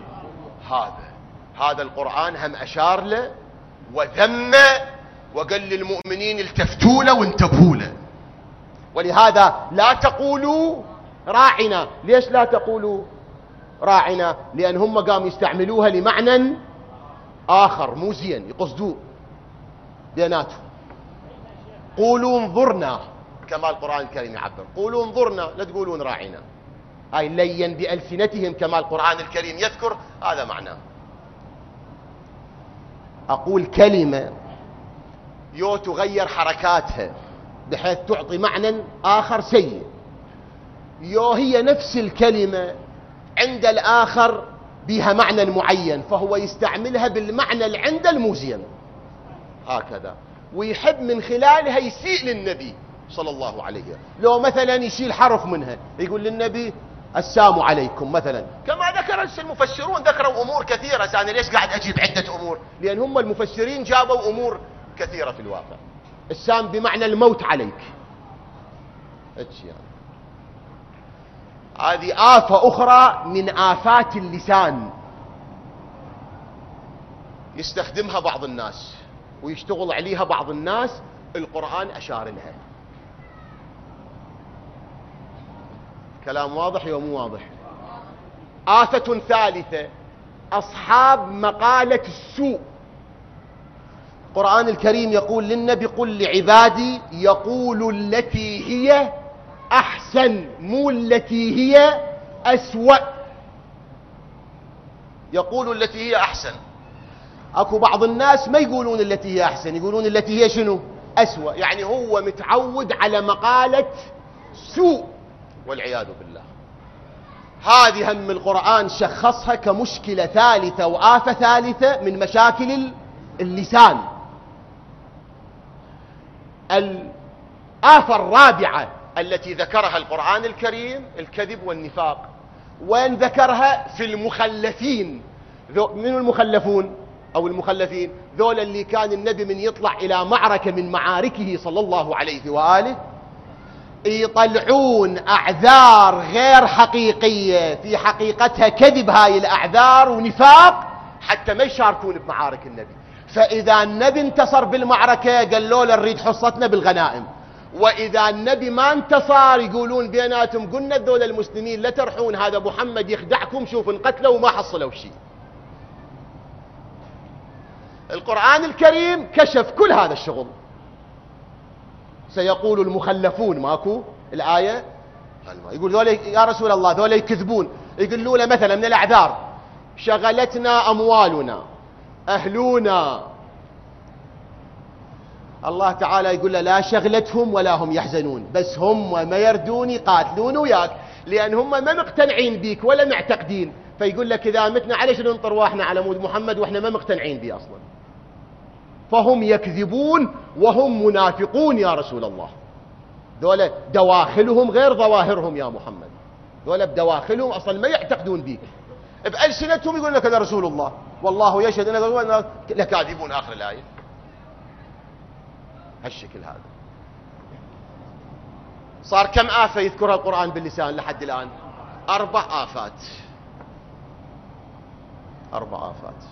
هذا القرآن هم أشار له وذم وقال للمؤمنين التفتوا له وانتبهوا له. ولهذا لا تقولوا راعنا. ليش لا تقولوا راعنا؟ لأن هم قاموا يستعملوها لمعنى آخر مو زين، يقصدوه بيناتهم. قولوا انظرنا كما القرآن الكريم يعبر، قولوا انظرنا لا تقولون راعنا، أي لين بألسنتهم كما القرآن الكريم يذكر، هذا معناه. أقول كلمة يو تغير حركاتها بحيث تعطي معنى آخر سيء، يو هي نفس الكلمة عند الآخر بها معنى معين فهو يستعملها بالمعنى اللي عند الموزين هكذا، ويحب من خلالها يسيء للنبي صلى الله عليه وسلم. لو مثلا يشيل حرف منها يقول للنبي السلام عليكم مثلا، كما ذكر المفسرون ذكروا أمور كثيرة. أنا ليش قاعد أجيب عدة أمور؟ لأن هم المفسرين جابوا أمور كثيرة في الواقع. السام بمعنى الموت عليك، يعني هذه آفة أخرى من آفات اللسان يستخدمها بعض الناس ويشتغل عليها بعض الناس، القرآن أشار لها. كلام واضح يا مو واضح؟ آفة ثالثة أصحاب مقالة السوء. القرآن الكريم يقول للنبي قل لعبادي يقول التي هي أحسن، مو التي هي أسوأ. يقول التي هي أحسن. أكو بعض الناس ما يقولون التي هي أحسن، يقولون التي هي شنو؟ أسوأ. يعني هو متعود على مقالة سوء والعياذ بالله. هذه هم القرآن شخصها كمشكلة ثالثة وآفة ثالثة من مشاكل اللسان. الآفة الرابعة التي ذكرها القرآن الكريم الكذب والنفاق. وين ذكرها؟ في المخلفين. من المخلفون أو المخلفين؟ ذول اللي كان النبي من يطلع إلى معركة من معاركه صلى الله عليه وآله يطلعون أعذار غير حقيقية، في حقيقتها كذب هاي الأعذار ونفاق، حتى ما يشاركون بمعارك النبي. فإذا النبي انتصر بالمعركة قالوا له نريد حصتنا بالغنائم، وإذا النبي ما انتصر يقولون بيناتهم قلنا ذول المسلمين لا ترحون، هذا محمد يخدعكم، شوف انقتلوا وما حصلوا شيء. القرآن الكريم كشف كل هذا الشغل. سيقول المخلفون، ماكو الآية يقول ذولا يا رسول الله ذولا يكذبون، يقولوا له مثلا من الأعذار شغلتنا أموالنا أهلنا. الله تعالى يقول له لا شغلتهم ولا هم يحزنون، بس هم ما يردون يقاتلون وياك لأن هم ما مقتنعين بيك ولا معتقدين. فيقول لك إذا متنا عليش ننطر واحنا على مود محمد واحنا ما مقتنعين بيه أصلا. فهم يكذبون وهم منافقون يا رسول الله. ذولا دواخلهم غير ظواهرهم يا محمد، ذولا بدواخلهم أصلا ما يعتقدون بيك، بألسنتهم يقول لك هذا رسول الله والله يشهد أنك لكاذبون. آخر الآية هالشكل هذا. صار كم آفة يذكرها القرآن باللسان لحد الآن؟ 4 آفات. 4 آفات.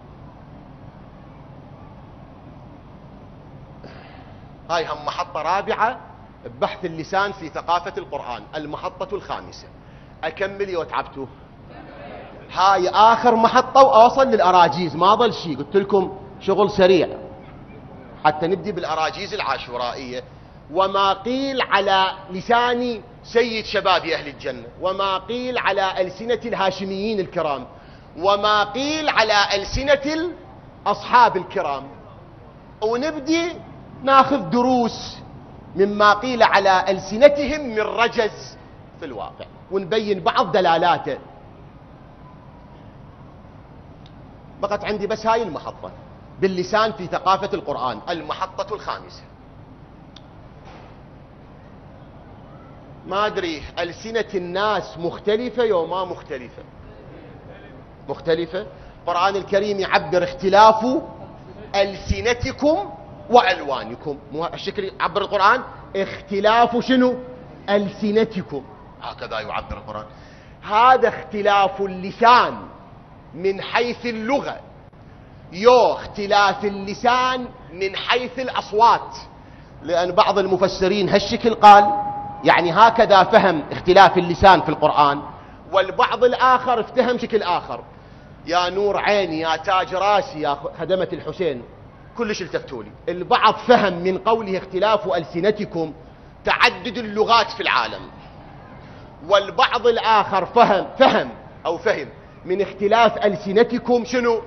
هاي هم محطة رابعة ببحث اللسان في ثقافة القرآن، المحطة الخامسة. أكمل وتعبتوا؟ هاي آخر محطة وأوصل للأراجيز، ما ظل شيء، قلت لكم شغل سريع حتى نبدي بالأراجيز العاشورائية. وما قيل على لسان سيد شباب أهل الجنة، وما قيل على ألسنة الهاشميين الكرام، وما قيل على ألسنة الأصحاب الكرام، ونبدي ناخذ دروس مما قيل على ألسنتهم من رجز في الواقع ونبين بعض دلالاته. بقت عندي بس هاي المحطة باللسان في ثقافة القرآن، المحطة الخامسة. ما أدري ألسنة الناس مختلفة يو ما مختلفة؟ مختلفة. القرآن الكريم يعبر اختلاف ألسنتكم وألوانكم، مو الشكل يعبر القرآن اختلاف شنو؟ ألسنتكم، هكذا يعبر القرآن. هذا اختلاف اللسان من حيث اللغة، يو اختلاف اللسان من حيث الأصوات، لأن بعض المفسرين هالشكل قال يعني هكذا فهم اختلاف اللسان في القرآن، والبعض الآخر افتهم شكل آخر. يا نور عيني يا تاج راسي يا خدمة الحسين كلش التفتوا لي. البعض فهم من قوله اختلاف ألسنتكم تعدد اللغات في العالم، والبعض الآخر فهم من اختلاف ألسنتكم شنو؟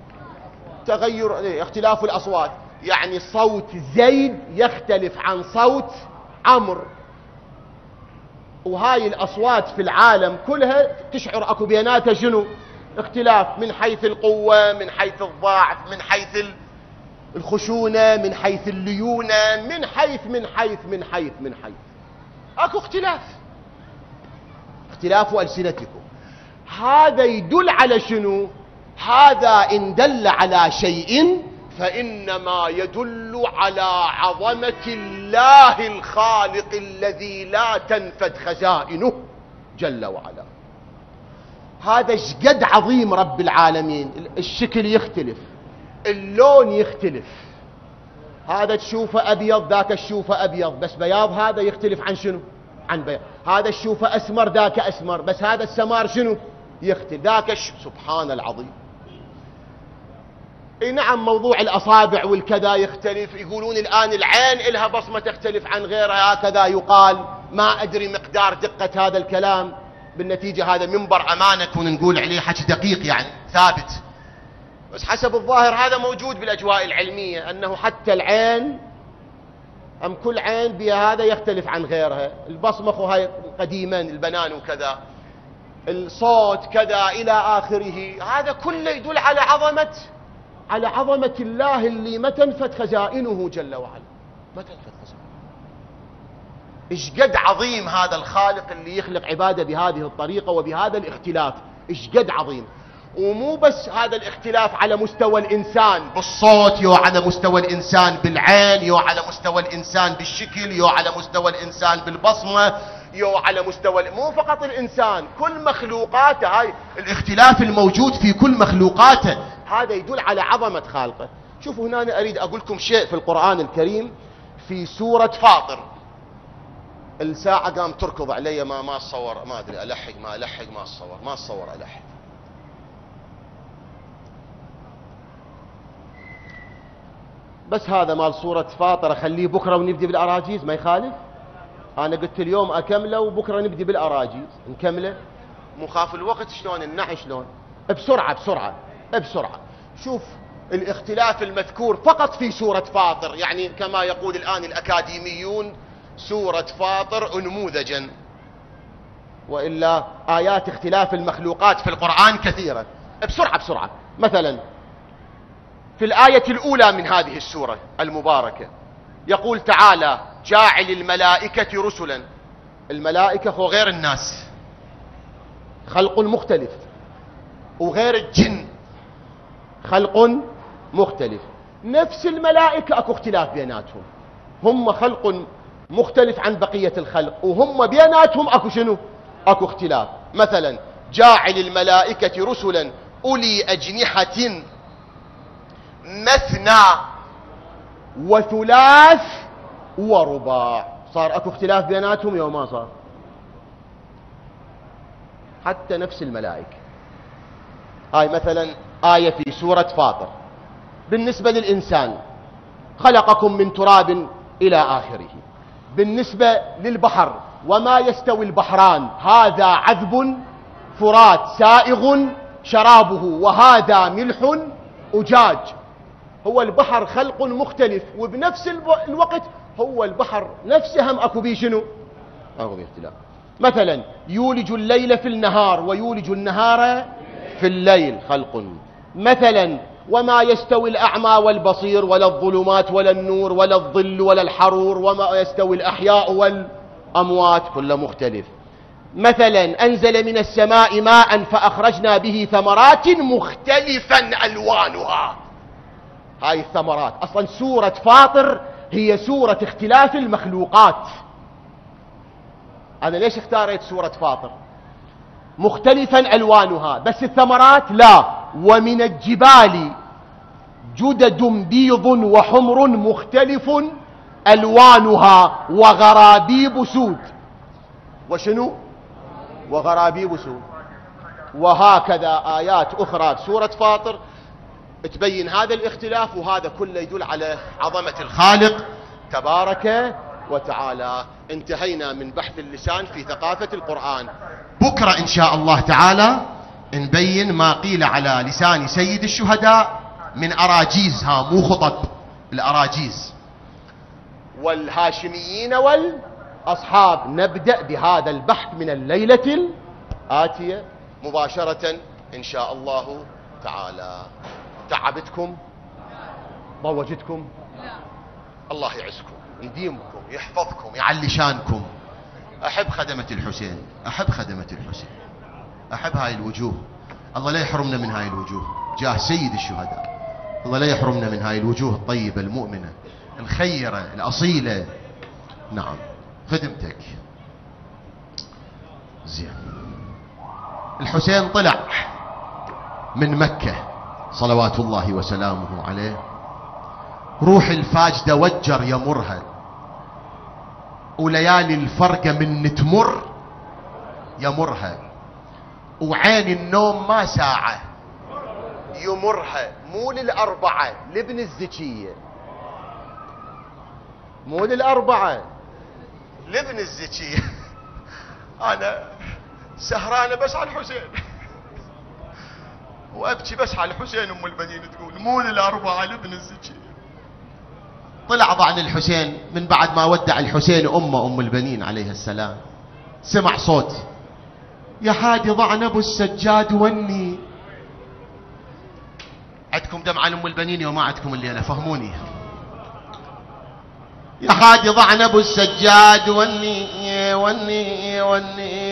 تغير اختلاف الأصوات، يعني صوت زيد يختلف عن صوت عمرو، وهاي الأصوات في العالم كلها تشعر أكو بيناتها شنو؟ اختلاف، من حيث القوة، من حيث الضعف، من حيث الخشونة، من حيث الليونة، من حيث اكو اختلاف ألسنتكم. هذا يدل على شنو؟ هذا إن دل على شيء فإنما يدل على عظمة الله الخالق الذي لا تنفد خزائنه جل وعلا. هذا شقد عظيم رب العالمين. الشكل يختلف، اللون يختلف، هذا تشوفه أبيض ذاك تشوفه أبيض، بس بياض هذا يختلف عن شنو؟ عن بياض. هذا تشوفه أسمر ذاك أسمر، بس هذا السمار شنو؟ يختلف ذاك سبحان العظيم. اي نعم موضوع الأصابع والكذا يختلف، يقولون الآن العين إلها بصمة تختلف عن غيرها، هكذا يقال. ما أدري مقدار دقة هذا الكلام، بالنتيجة هذا منبر أمانة كون نقول عليه حكي دقيق يعني ثابت، بس حسب الظاهر هذا موجود بالأجواء العلمية، أنه حتى العين كل عين بها هذا يختلف عن غيرها، البصمة هاي قديما البنان وكذا، الصوت كذا إلى آخره. هذا كله يدل على عظمة الله اللي ما تنفد خزائنه جل وعلا، ما تنفد خزائنه. إيش قد عظيم هذا الخالق اللي يخلق عباده بهذه الطريقة وبهذا الاختلاف، إيش قد عظيم. ومو بس هذا الاختلاف على مستوى الإنسان بالصوت، يو على مستوى الإنسان بالعين، يو على مستوى الإنسان بالشكل، يو على مستوى الإنسان بالبصمة، يو على مستوى مو فقط الإنسان، كل مخلوقاته. هاي الاختلاف الموجود في كل مخلوقاته هذا يدل على عظمة خالقه. شوفوا هنا أنا أريد أقول لكم شيء في القرآن الكريم في سورة فاطر. الساعة قام تركض علي، ما أتصور، ما أدري ألحق ما ألحق، ما أتصور ألحق. بس هذا مال سورة فاطر أخليه بكرة ونبدي بالأراجيز، ما يخالف. أنا قلت اليوم أكمله وبكرة نبدي بالأراجيز نكمله، مخاف الوقت شلون النعي شلون. بسرعة. شوف الاختلاف المذكور فقط في سورة فاطر، يعني كما يقول الآن الأكاديميون سورة فاطر نموذجا، وإلا آيات اختلاف المخلوقات في القرآن كثيرة. بسرعة. مثلا في الآية الأولى من هذه السورة المباركة يقول تعالى: جاعل الملائكة رسلا. الملائكة هو غير الناس، خلق مختلف، وغير الجن خلق مختلف. نفس الملائكة اكو اختلاف بيناتهم، هم خلق مختلف عن بقية الخلق، وهم بيناتهم اكو شنو؟ اكو اختلاف. مثلا جاعل الملائكة رسلا أولي أجنحة مثنى وثلاث ورباع. صار اكو اختلاف بيناتهم يوم ما صار؟ حتى نفس الملائكة. هاي مثلا آية في سورة فاطر. بالنسبة للإنسان خلقكم من تراب إلى آخره. بالنسبة للبحر وما يستوي البحران، هذا عذب فرات سائغ شرابه وهذا ملح أجاج. هو البحر خلق مختلف، وبنفس الوقت هو البحر نفسه هم اكو بيه شنو؟ اكو بيه اختلاف. مثلا يولج الليل في النهار ويولج النهار في الليل خلق. مثلا وما يستوي الأعمى والبصير ولا الظلمات ولا النور ولا الظل ولا الحرور، وما يستوي الأحياء أموات كله مختلف. مثلا أنزل من السماء ماء فأخرجنا به ثمرات مختلفا ألوانها. هاي الثمرات أصلا سورة فاطر هي سورة اختلاف المخلوقات. أنا ليش اختاريت سورة فاطر؟ مختلفا ألوانها، بس الثمرات لا. ومن الجبال جدد بيض وحمر مختلف ألوانها وغرابيب سود. وشنو؟ وغرابيب سود. وهكذا آيات أخرى سورة فاطر تبين هذا الاختلاف، وهذا كله يدل على عظمة الخالق تبارك وتعالى. انتهينا من بحث اللسان في ثقافة القرآن. بكرة إن شاء الله تعالى نبين ما قيل على لسان سيد الشهداء من أراجيز، مو خطب، الأراجيز والهاشميين والأصحاب. نبدأ بهذا البحث من الليلة الآتية مباشرة إن شاء الله تعالى. تعبتكم؟ ضوجتكم؟ الله يعزكم، يديمكم، يحفظكم، يعلي شانكم. أحب خدمة الحسين، أحب خدمة الحسين، أحب هاي الوجوه. الله لا يحرمنا من هاي الوجوه جاه سيد الشهداء. الله لا يحرمنا من هاي الوجوه الطيبة المؤمنة الخيرة الأصيلة. نعم خدمتك زين. الحسين طلع من مكة صلوات الله وسلامه عليه، روح الفاجدة وجر يمرها، وليالي الفرقة من تمر يمرها، وعين النوم ما ساعة يمرها. مو للأربعة، لابن الزكية، مو للأربعة، لابن الزكية. أنا سهرانة بس على الحسين وأبكي بس على الحسين. أم البنين تقول مو للأربعة، لابن الزكية. طلع ضعن الحسين من بعد ما ودع الحسين أم البنين عليه السلام، سمع صوت: يا حادي ضعن أبو السجاد وني. عندكم دمعة أم البنين وما عندكم الليلة؟ فهموني. يا حادي ضعن أبو السجاد وني وني وني،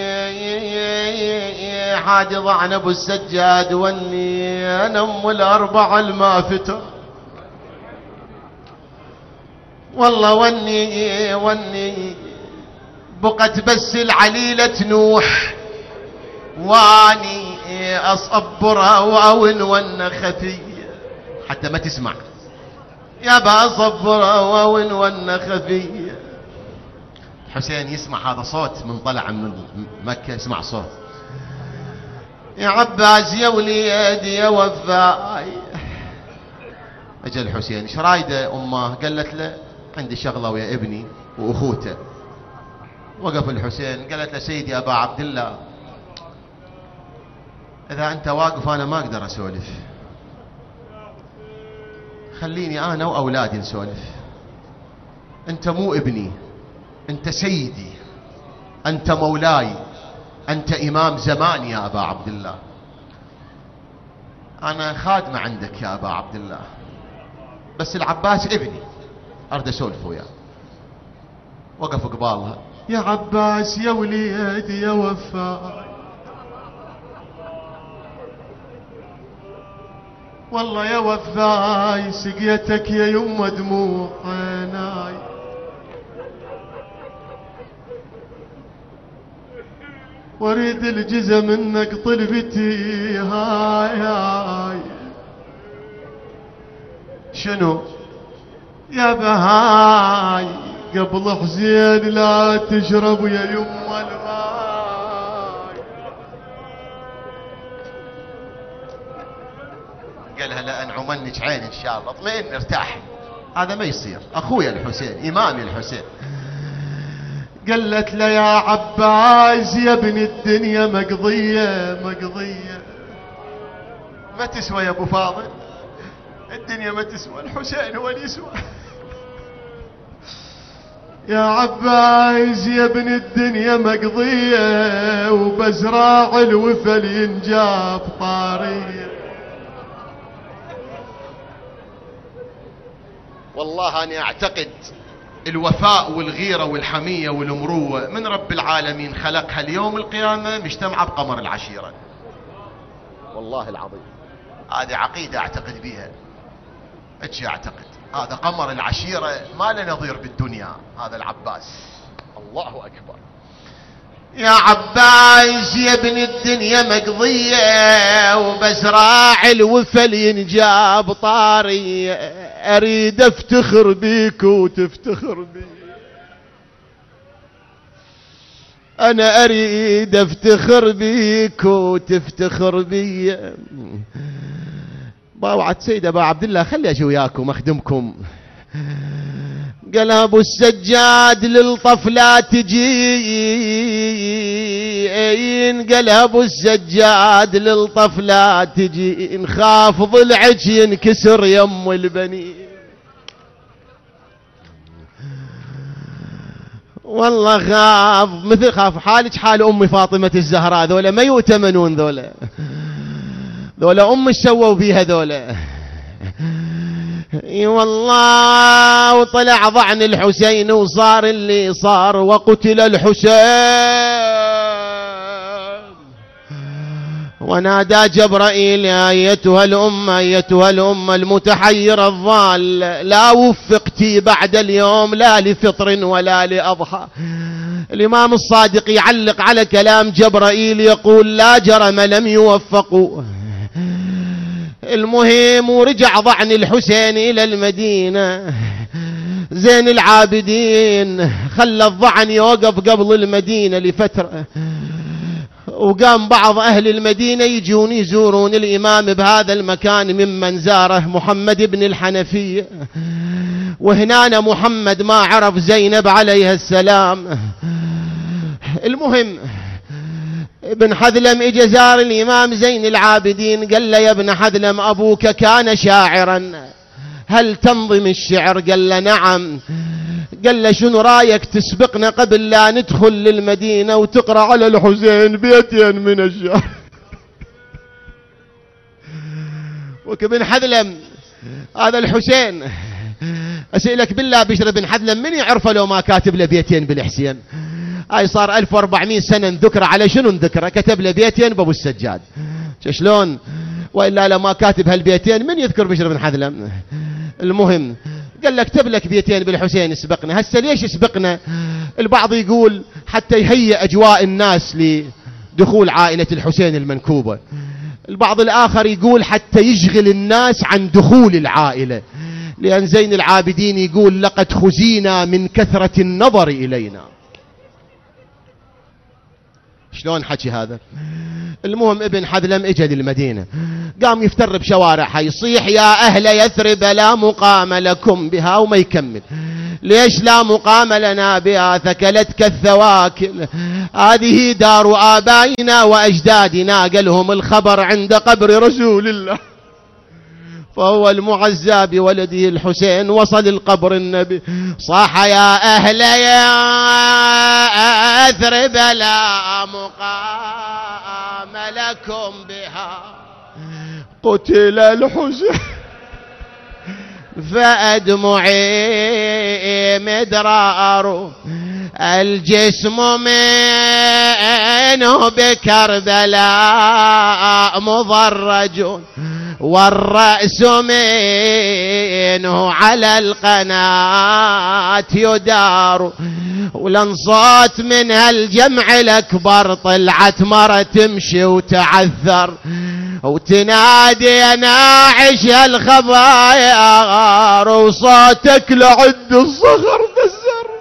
حادي ضعن أبو السجاد وني، أنا أم الأربعة المافتة. والله وني وني، بقت بس العليلة نوح، واني أصبرها وأون ون خفية حتى ما تسمع. يا بأصبرها وأون ون خفية. حسين يسمع هذا صوت من طلع من مكة، يسمع صوت: يا عباس يا وليد يا وفاي. اجى الحسين: ايش رايده امه؟ قالت له: عندي شغله ويا ابني واخوته. وقف الحسين قالت له: سيدي ابا عبد الله، اذا انت واقف انا ما اقدر اسولف، خليني انا واولادي نسولف. انت مو ابني، انت سيدي، انت مولاي، انت امام زمان يا ابا عبد الله. انا خادمه عندك يا ابا عبد الله، بس العباس ابني، اريد اسولف وياه. وقف قبالها: يا عباس يا وليد يا وفاء، والله يا وفاي سقيتك يا يمه دموع عيناي. واريد الجزا منك طلبتي هاي هاي. شنو؟ يا بهاي قبل حزين لا تشرب يا يمه الماي. قالها: لا انعمنك عين ان شاء الله، اطمئن ارتاحي، هذا ما يصير، اخويا الحسين امامي الحسين. قالت له: يا عباس يا ابن الدنيا مقضية مقضية، ما تسوى يا ابو فاضل، الدنيا ما تسوى، الحسين هو اللي يسوى. يا عباس يا ابن الدنيا مقضية، وبزراع الوفل ينجاب طارية. والله أنا أعتقد الوفاء والغيرة والحمية والمروة من رب العالمين خلقها اليوم القيامة مجتمعة بقمر العشيرة. والله العظيم هذه عقيدة أعتقد بها، أجي أعتقد هذا قمر العشيرة ما له نظير بالدنيا، هذا العباس. الله أكبر. يا عباس يا ابن الدنيا مقضية وبس راعي الوفل ينجاب طاري، أريد أفتخر بيك وتفتخر بي، أنا أريد أفتخر بيك وتفتخر بي. باوعد سيد أبا عبد الله خلي أجي وياكم أخدمكم. قال أبو السجاد للطف لا تجين، قال أبو السجاد للطف لا تجين، خاف ضلعك ينكسر يم البنين. والله خاف مثل خاف حالك حال أمي فاطمة الزهراء، ذولا ما يؤتمنون، ذولا أم سووا بيها ذولا. اي والله وطلع ضعن الحسين وصار اللي صار، وقتل الحسين ونادى جبرائيل يا أيتها الأمة المتحيرة الضال، لا وفقتي بعد اليوم لا لفطر ولا لأضحى. الإمام الصادق يعلق على كلام جبرائيل يقول لا جرم لم يوفقوا. المهم ورجع ضعن الحسين إلى المدينة، زين العابدين خلى الضعن يوقف قبل المدينة لفترة، وقام بعض أهل المدينة يجون يزورون الإمام بهذا المكان ممن زاره محمد بن الحنفية. وهنا محمد ما عرف زينب عليها السلام. المهم ابن حذلم اجى زار الإمام زين العابدين، قال له يا ابن حذلم أبوك كان شاعرا، هل تنظم الشعر؟ قال له نعم. قال له شنو رايك تسبقنا قبل لا ندخل للمدينة وتقرأ على الحسين بيتين من الشعر؟ وكابن حذلم هذا الحسين أسألك بالله بشر بن حذلم من يعرفه لو ما كاتب له بيتين بالحسين؟ هاي صار 1400 سنة نذكر على شنو نذكره؟ كتب له بيتين بابو السجاد شلون؟ وإلا لما كاتب هالبيتين من يذكر بشر بن حذلم؟ المهم قال لك اكتب لك بيتين بالحسين سبقنا. هسه ليش سبقنا؟ البعض يقول حتى يهيئ أجواء الناس لدخول عائلة الحسين المنكوبة، البعض الآخر يقول حتى يشغل الناس عن دخول العائلة، لأن زين العابدين يقول لقد خزينا من كثرة النظر إلينا. شلون حكي هذا؟ المهم ابن حذلم اجى للمدينة، قام يفتر بشوارعها يصيح يا أهل يثرب لا مقام لكم بها، وما يكمل. ليش لا مقام لنا بها؟ ثكلتك الثواكل، هذه دار آبائنا وأجدادنا، قالهم الخبر عند قبر رسول الله، فهو المعزى بولده الحسين. وصل القبر النبي صاح يا أهل يا أثرب لا مقام لكم بها، قتل الحسين فأدمعي مدرار، الجسم منه بكربلاء مضرج، والرأس منه على القناة يدار، ولنصوت من هالجمع الأكبر طلعت مرة تمشي وتعثر، وتنادي ناعش الخضاير، وصوتك لعد الصخر فزر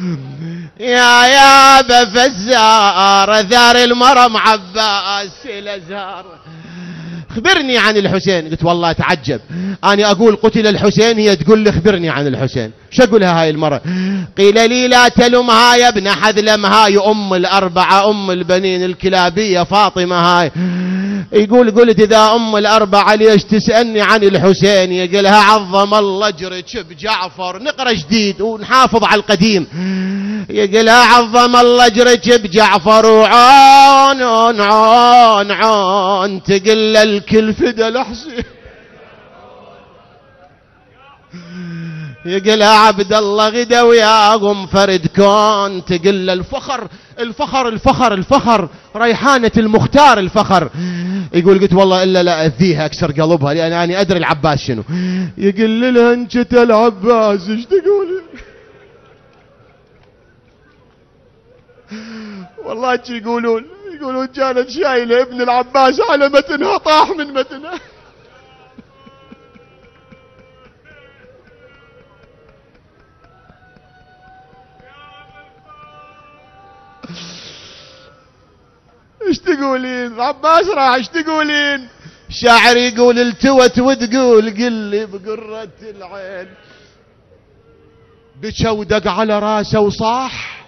يا بفزار، ثار المرم عباس الأزهار. خبرني عن الحسين. قلت والله تعجب، أنا أقول قتل الحسين هي تقول لي خبرني عن الحسين. شو أقولها هاي المرة؟ قيل لي لا تلمها يا ابن حذلم، هاي أم الأربعة أم البنين الكلابية فاطمة هاي. يقول قلت إذا أم الأربعة ليش تسألني عن الحسين؟ يقولها عظم الله أجرك بجعفر، نقرأ جديد ونحافظ على القديم. يقولها عظم الله أجرك بجعفر، وعون عون عون تقل الكل فدا الحسين. يقلها عبد الله غدا وياهم فرد كون، تقل الفخر الفخر الفخر الفخر ريحانة المختار الفخر. يقول قلت والله إلا لا أذيها أكسر قلبها لأن أنا أدري العباس شنو. يقول لها انت العباس ايش تقولي؟ والله يقولون كانت شايلة ابن العباس على متنها طاح من متنها. ايش تقولين عباس راح ايش تقولين؟ شاعر يقول التوت وتقول قل لي بقرة العين، بكى ودق على راسه وصاح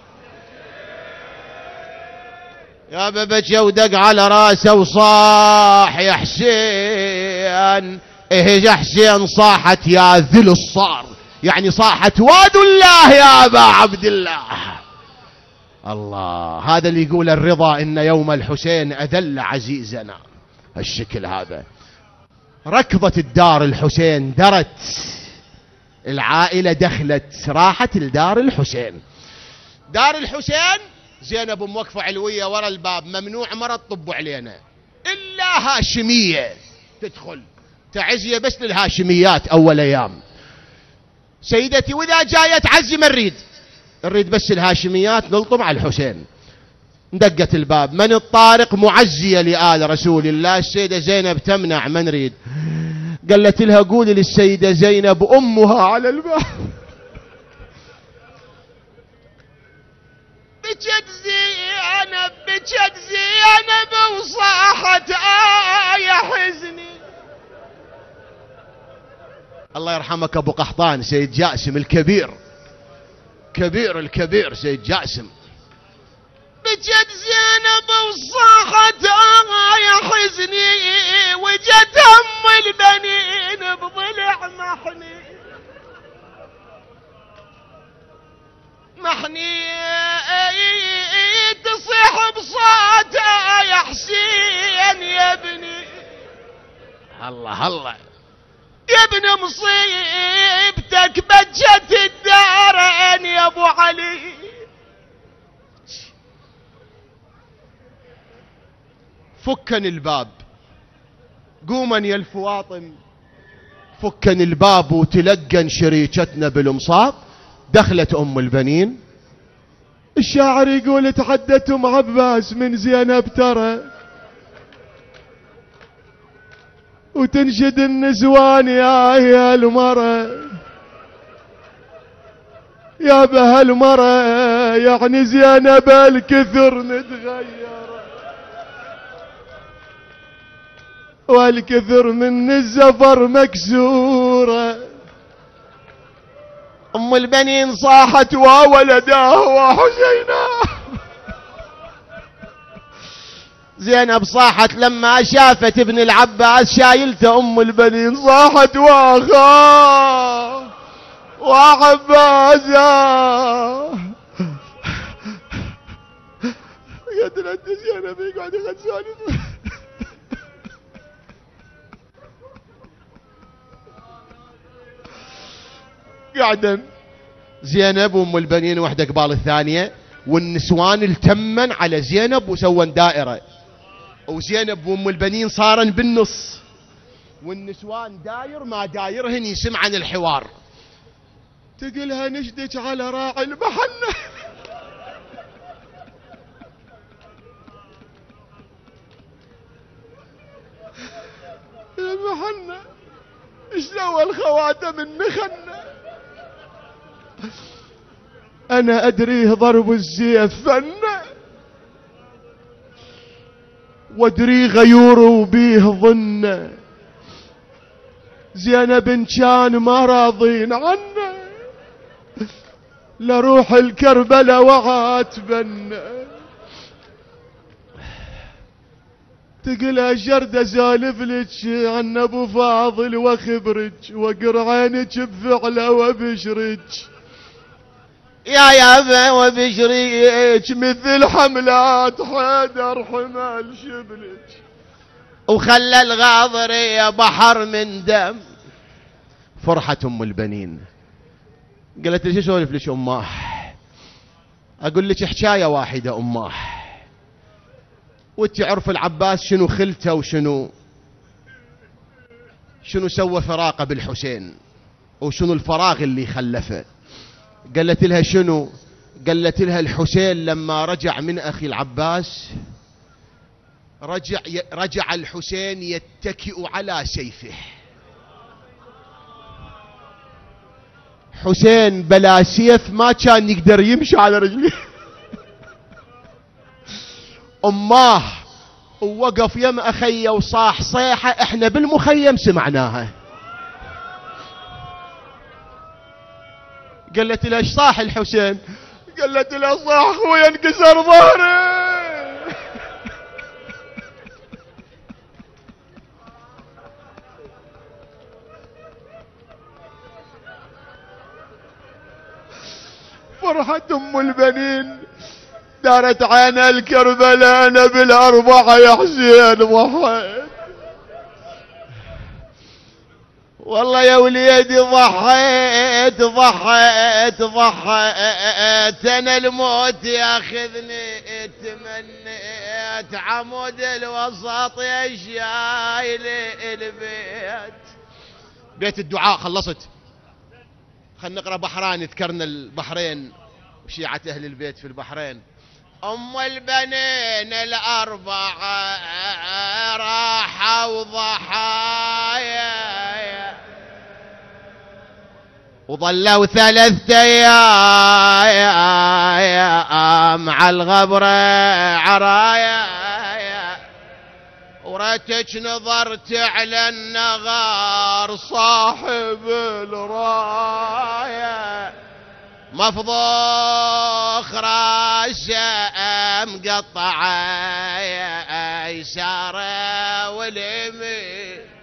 يا بكى ودق على راسه وصاح يا حسين. ايه يا حسين صاحت يا ذل الصار، يعني صاحت واد الله يا ابا عبد الله. الله، هذا اللي يقول الرضا إن يوم الحسين أذل عزيزنا. الشكل هذا ركضة الدار الحسين، درت العائلة دخلت راحت الدار الحسين. دار الحسين زينب موقفة علوية ورا الباب، ممنوع مرة تطبوا علينا إلا هاشمية تدخل، تعزية بس للهاشميات أول أيام. سيدتي وإذا جاية تعزي ما نريد بس الهاشميات نلطم على الحسين. دقت الباب، من الطارق؟ معزية لآل رسول الله. السيدة زينب تمنع، ما نريد. قالت لها قولي للسيدة زينب أمها على الباب. بجد زينب وصاحت يا حزني. الله يرحمك أبو قحطان سيد جاسم الكبير، الكبير سيد جاسم. بجد زينب وصاحت يا حزني، وجت ام البنين بضلع محني تصيح بصوتها يا حسين يا ابني. الله يا ابن مصيبتك بجت الدارين يا ابو علي. فكن الباب، قوما يا الفواطم، فكن الباب وتلقن شريكتنا بالمصاب. دخلت ام البنين. الشاعر يقول تحدت ام عباس من زينب ترى، وتنشد النسوان يا المرة يا بهالمرة، يعني زينب الكثر متغيرة والكثر من الزفر مكسورة. ام البنين صاحت وولداه وحسيناه. زينب صاحت لما شافت ابن العباس شايلته. ام البنين صاحت واخاه وعباسه. يا انت زينب يقعد يغزاني. قاعدا زينب وام البنين واحدة قبال الثانية، والنسوان التمن على زينب وسووا دائرة، وزينب وام البنين صارن بالنص، والنسوان داير ما دايرهن يسمع عن الحوار. تقلها نشدك على راعي المحنة. المحنة ايش سوى الخواتم النخنة؟ انا ادريه ضرب السيف فنه، وادري غيور وبيه ظنه. زينب كان ما راضين عنه، لروح الكربلة وعاتبنا. تقلها جرد اسالف لك عن ابو فاضل واخبرك، واقر عينك بفعله وبشرك يا يابا وبشريك، مثل حملات حيدر حمل شبلك، وخلى الغاضر يا بحر من دم. فرحة ام البنين قالت لي شو اسولف لك اماه؟ اقول لك حكايه واحده اماه. وانت عرف العباس شنو خلته وشنو سوى فراقه بالحسين وشنو الفراغ اللي خلفه. قالت لها شنو؟ قالت لها الحسين لما رجع من اخي العباس رجع الحسين يتكئ على سيفه. حسين بلا سيف ما كان يقدر يمشي على رجليه. اماه ووقف يم اخيه وصاح صيحه احنا بالمخيم سمعناها. قالت له ايش صاح الحسين؟ قالت له صاح اخويا انكسر ظهري. فرحت ام البنين دارت عين الكربلاء. انا بالاربعه يا حسين ضحيت والله يا وليدي ضحيت انا الموت ياخذني. تمنيت عمود الوسط يا شايل البيت. بيت الدعاء خلصت. خلنا نقرا بحرين. ذكرنا البحرين وشيعة اهل البيت في البحرين. ام البنين الاربعه راحوا ضحايا وظلوا 3 ايام مع الغبره عرايا. وريتك نظرت على النغار صاحب الرايه مفضوخ راسه مقطعه يساره واليمين.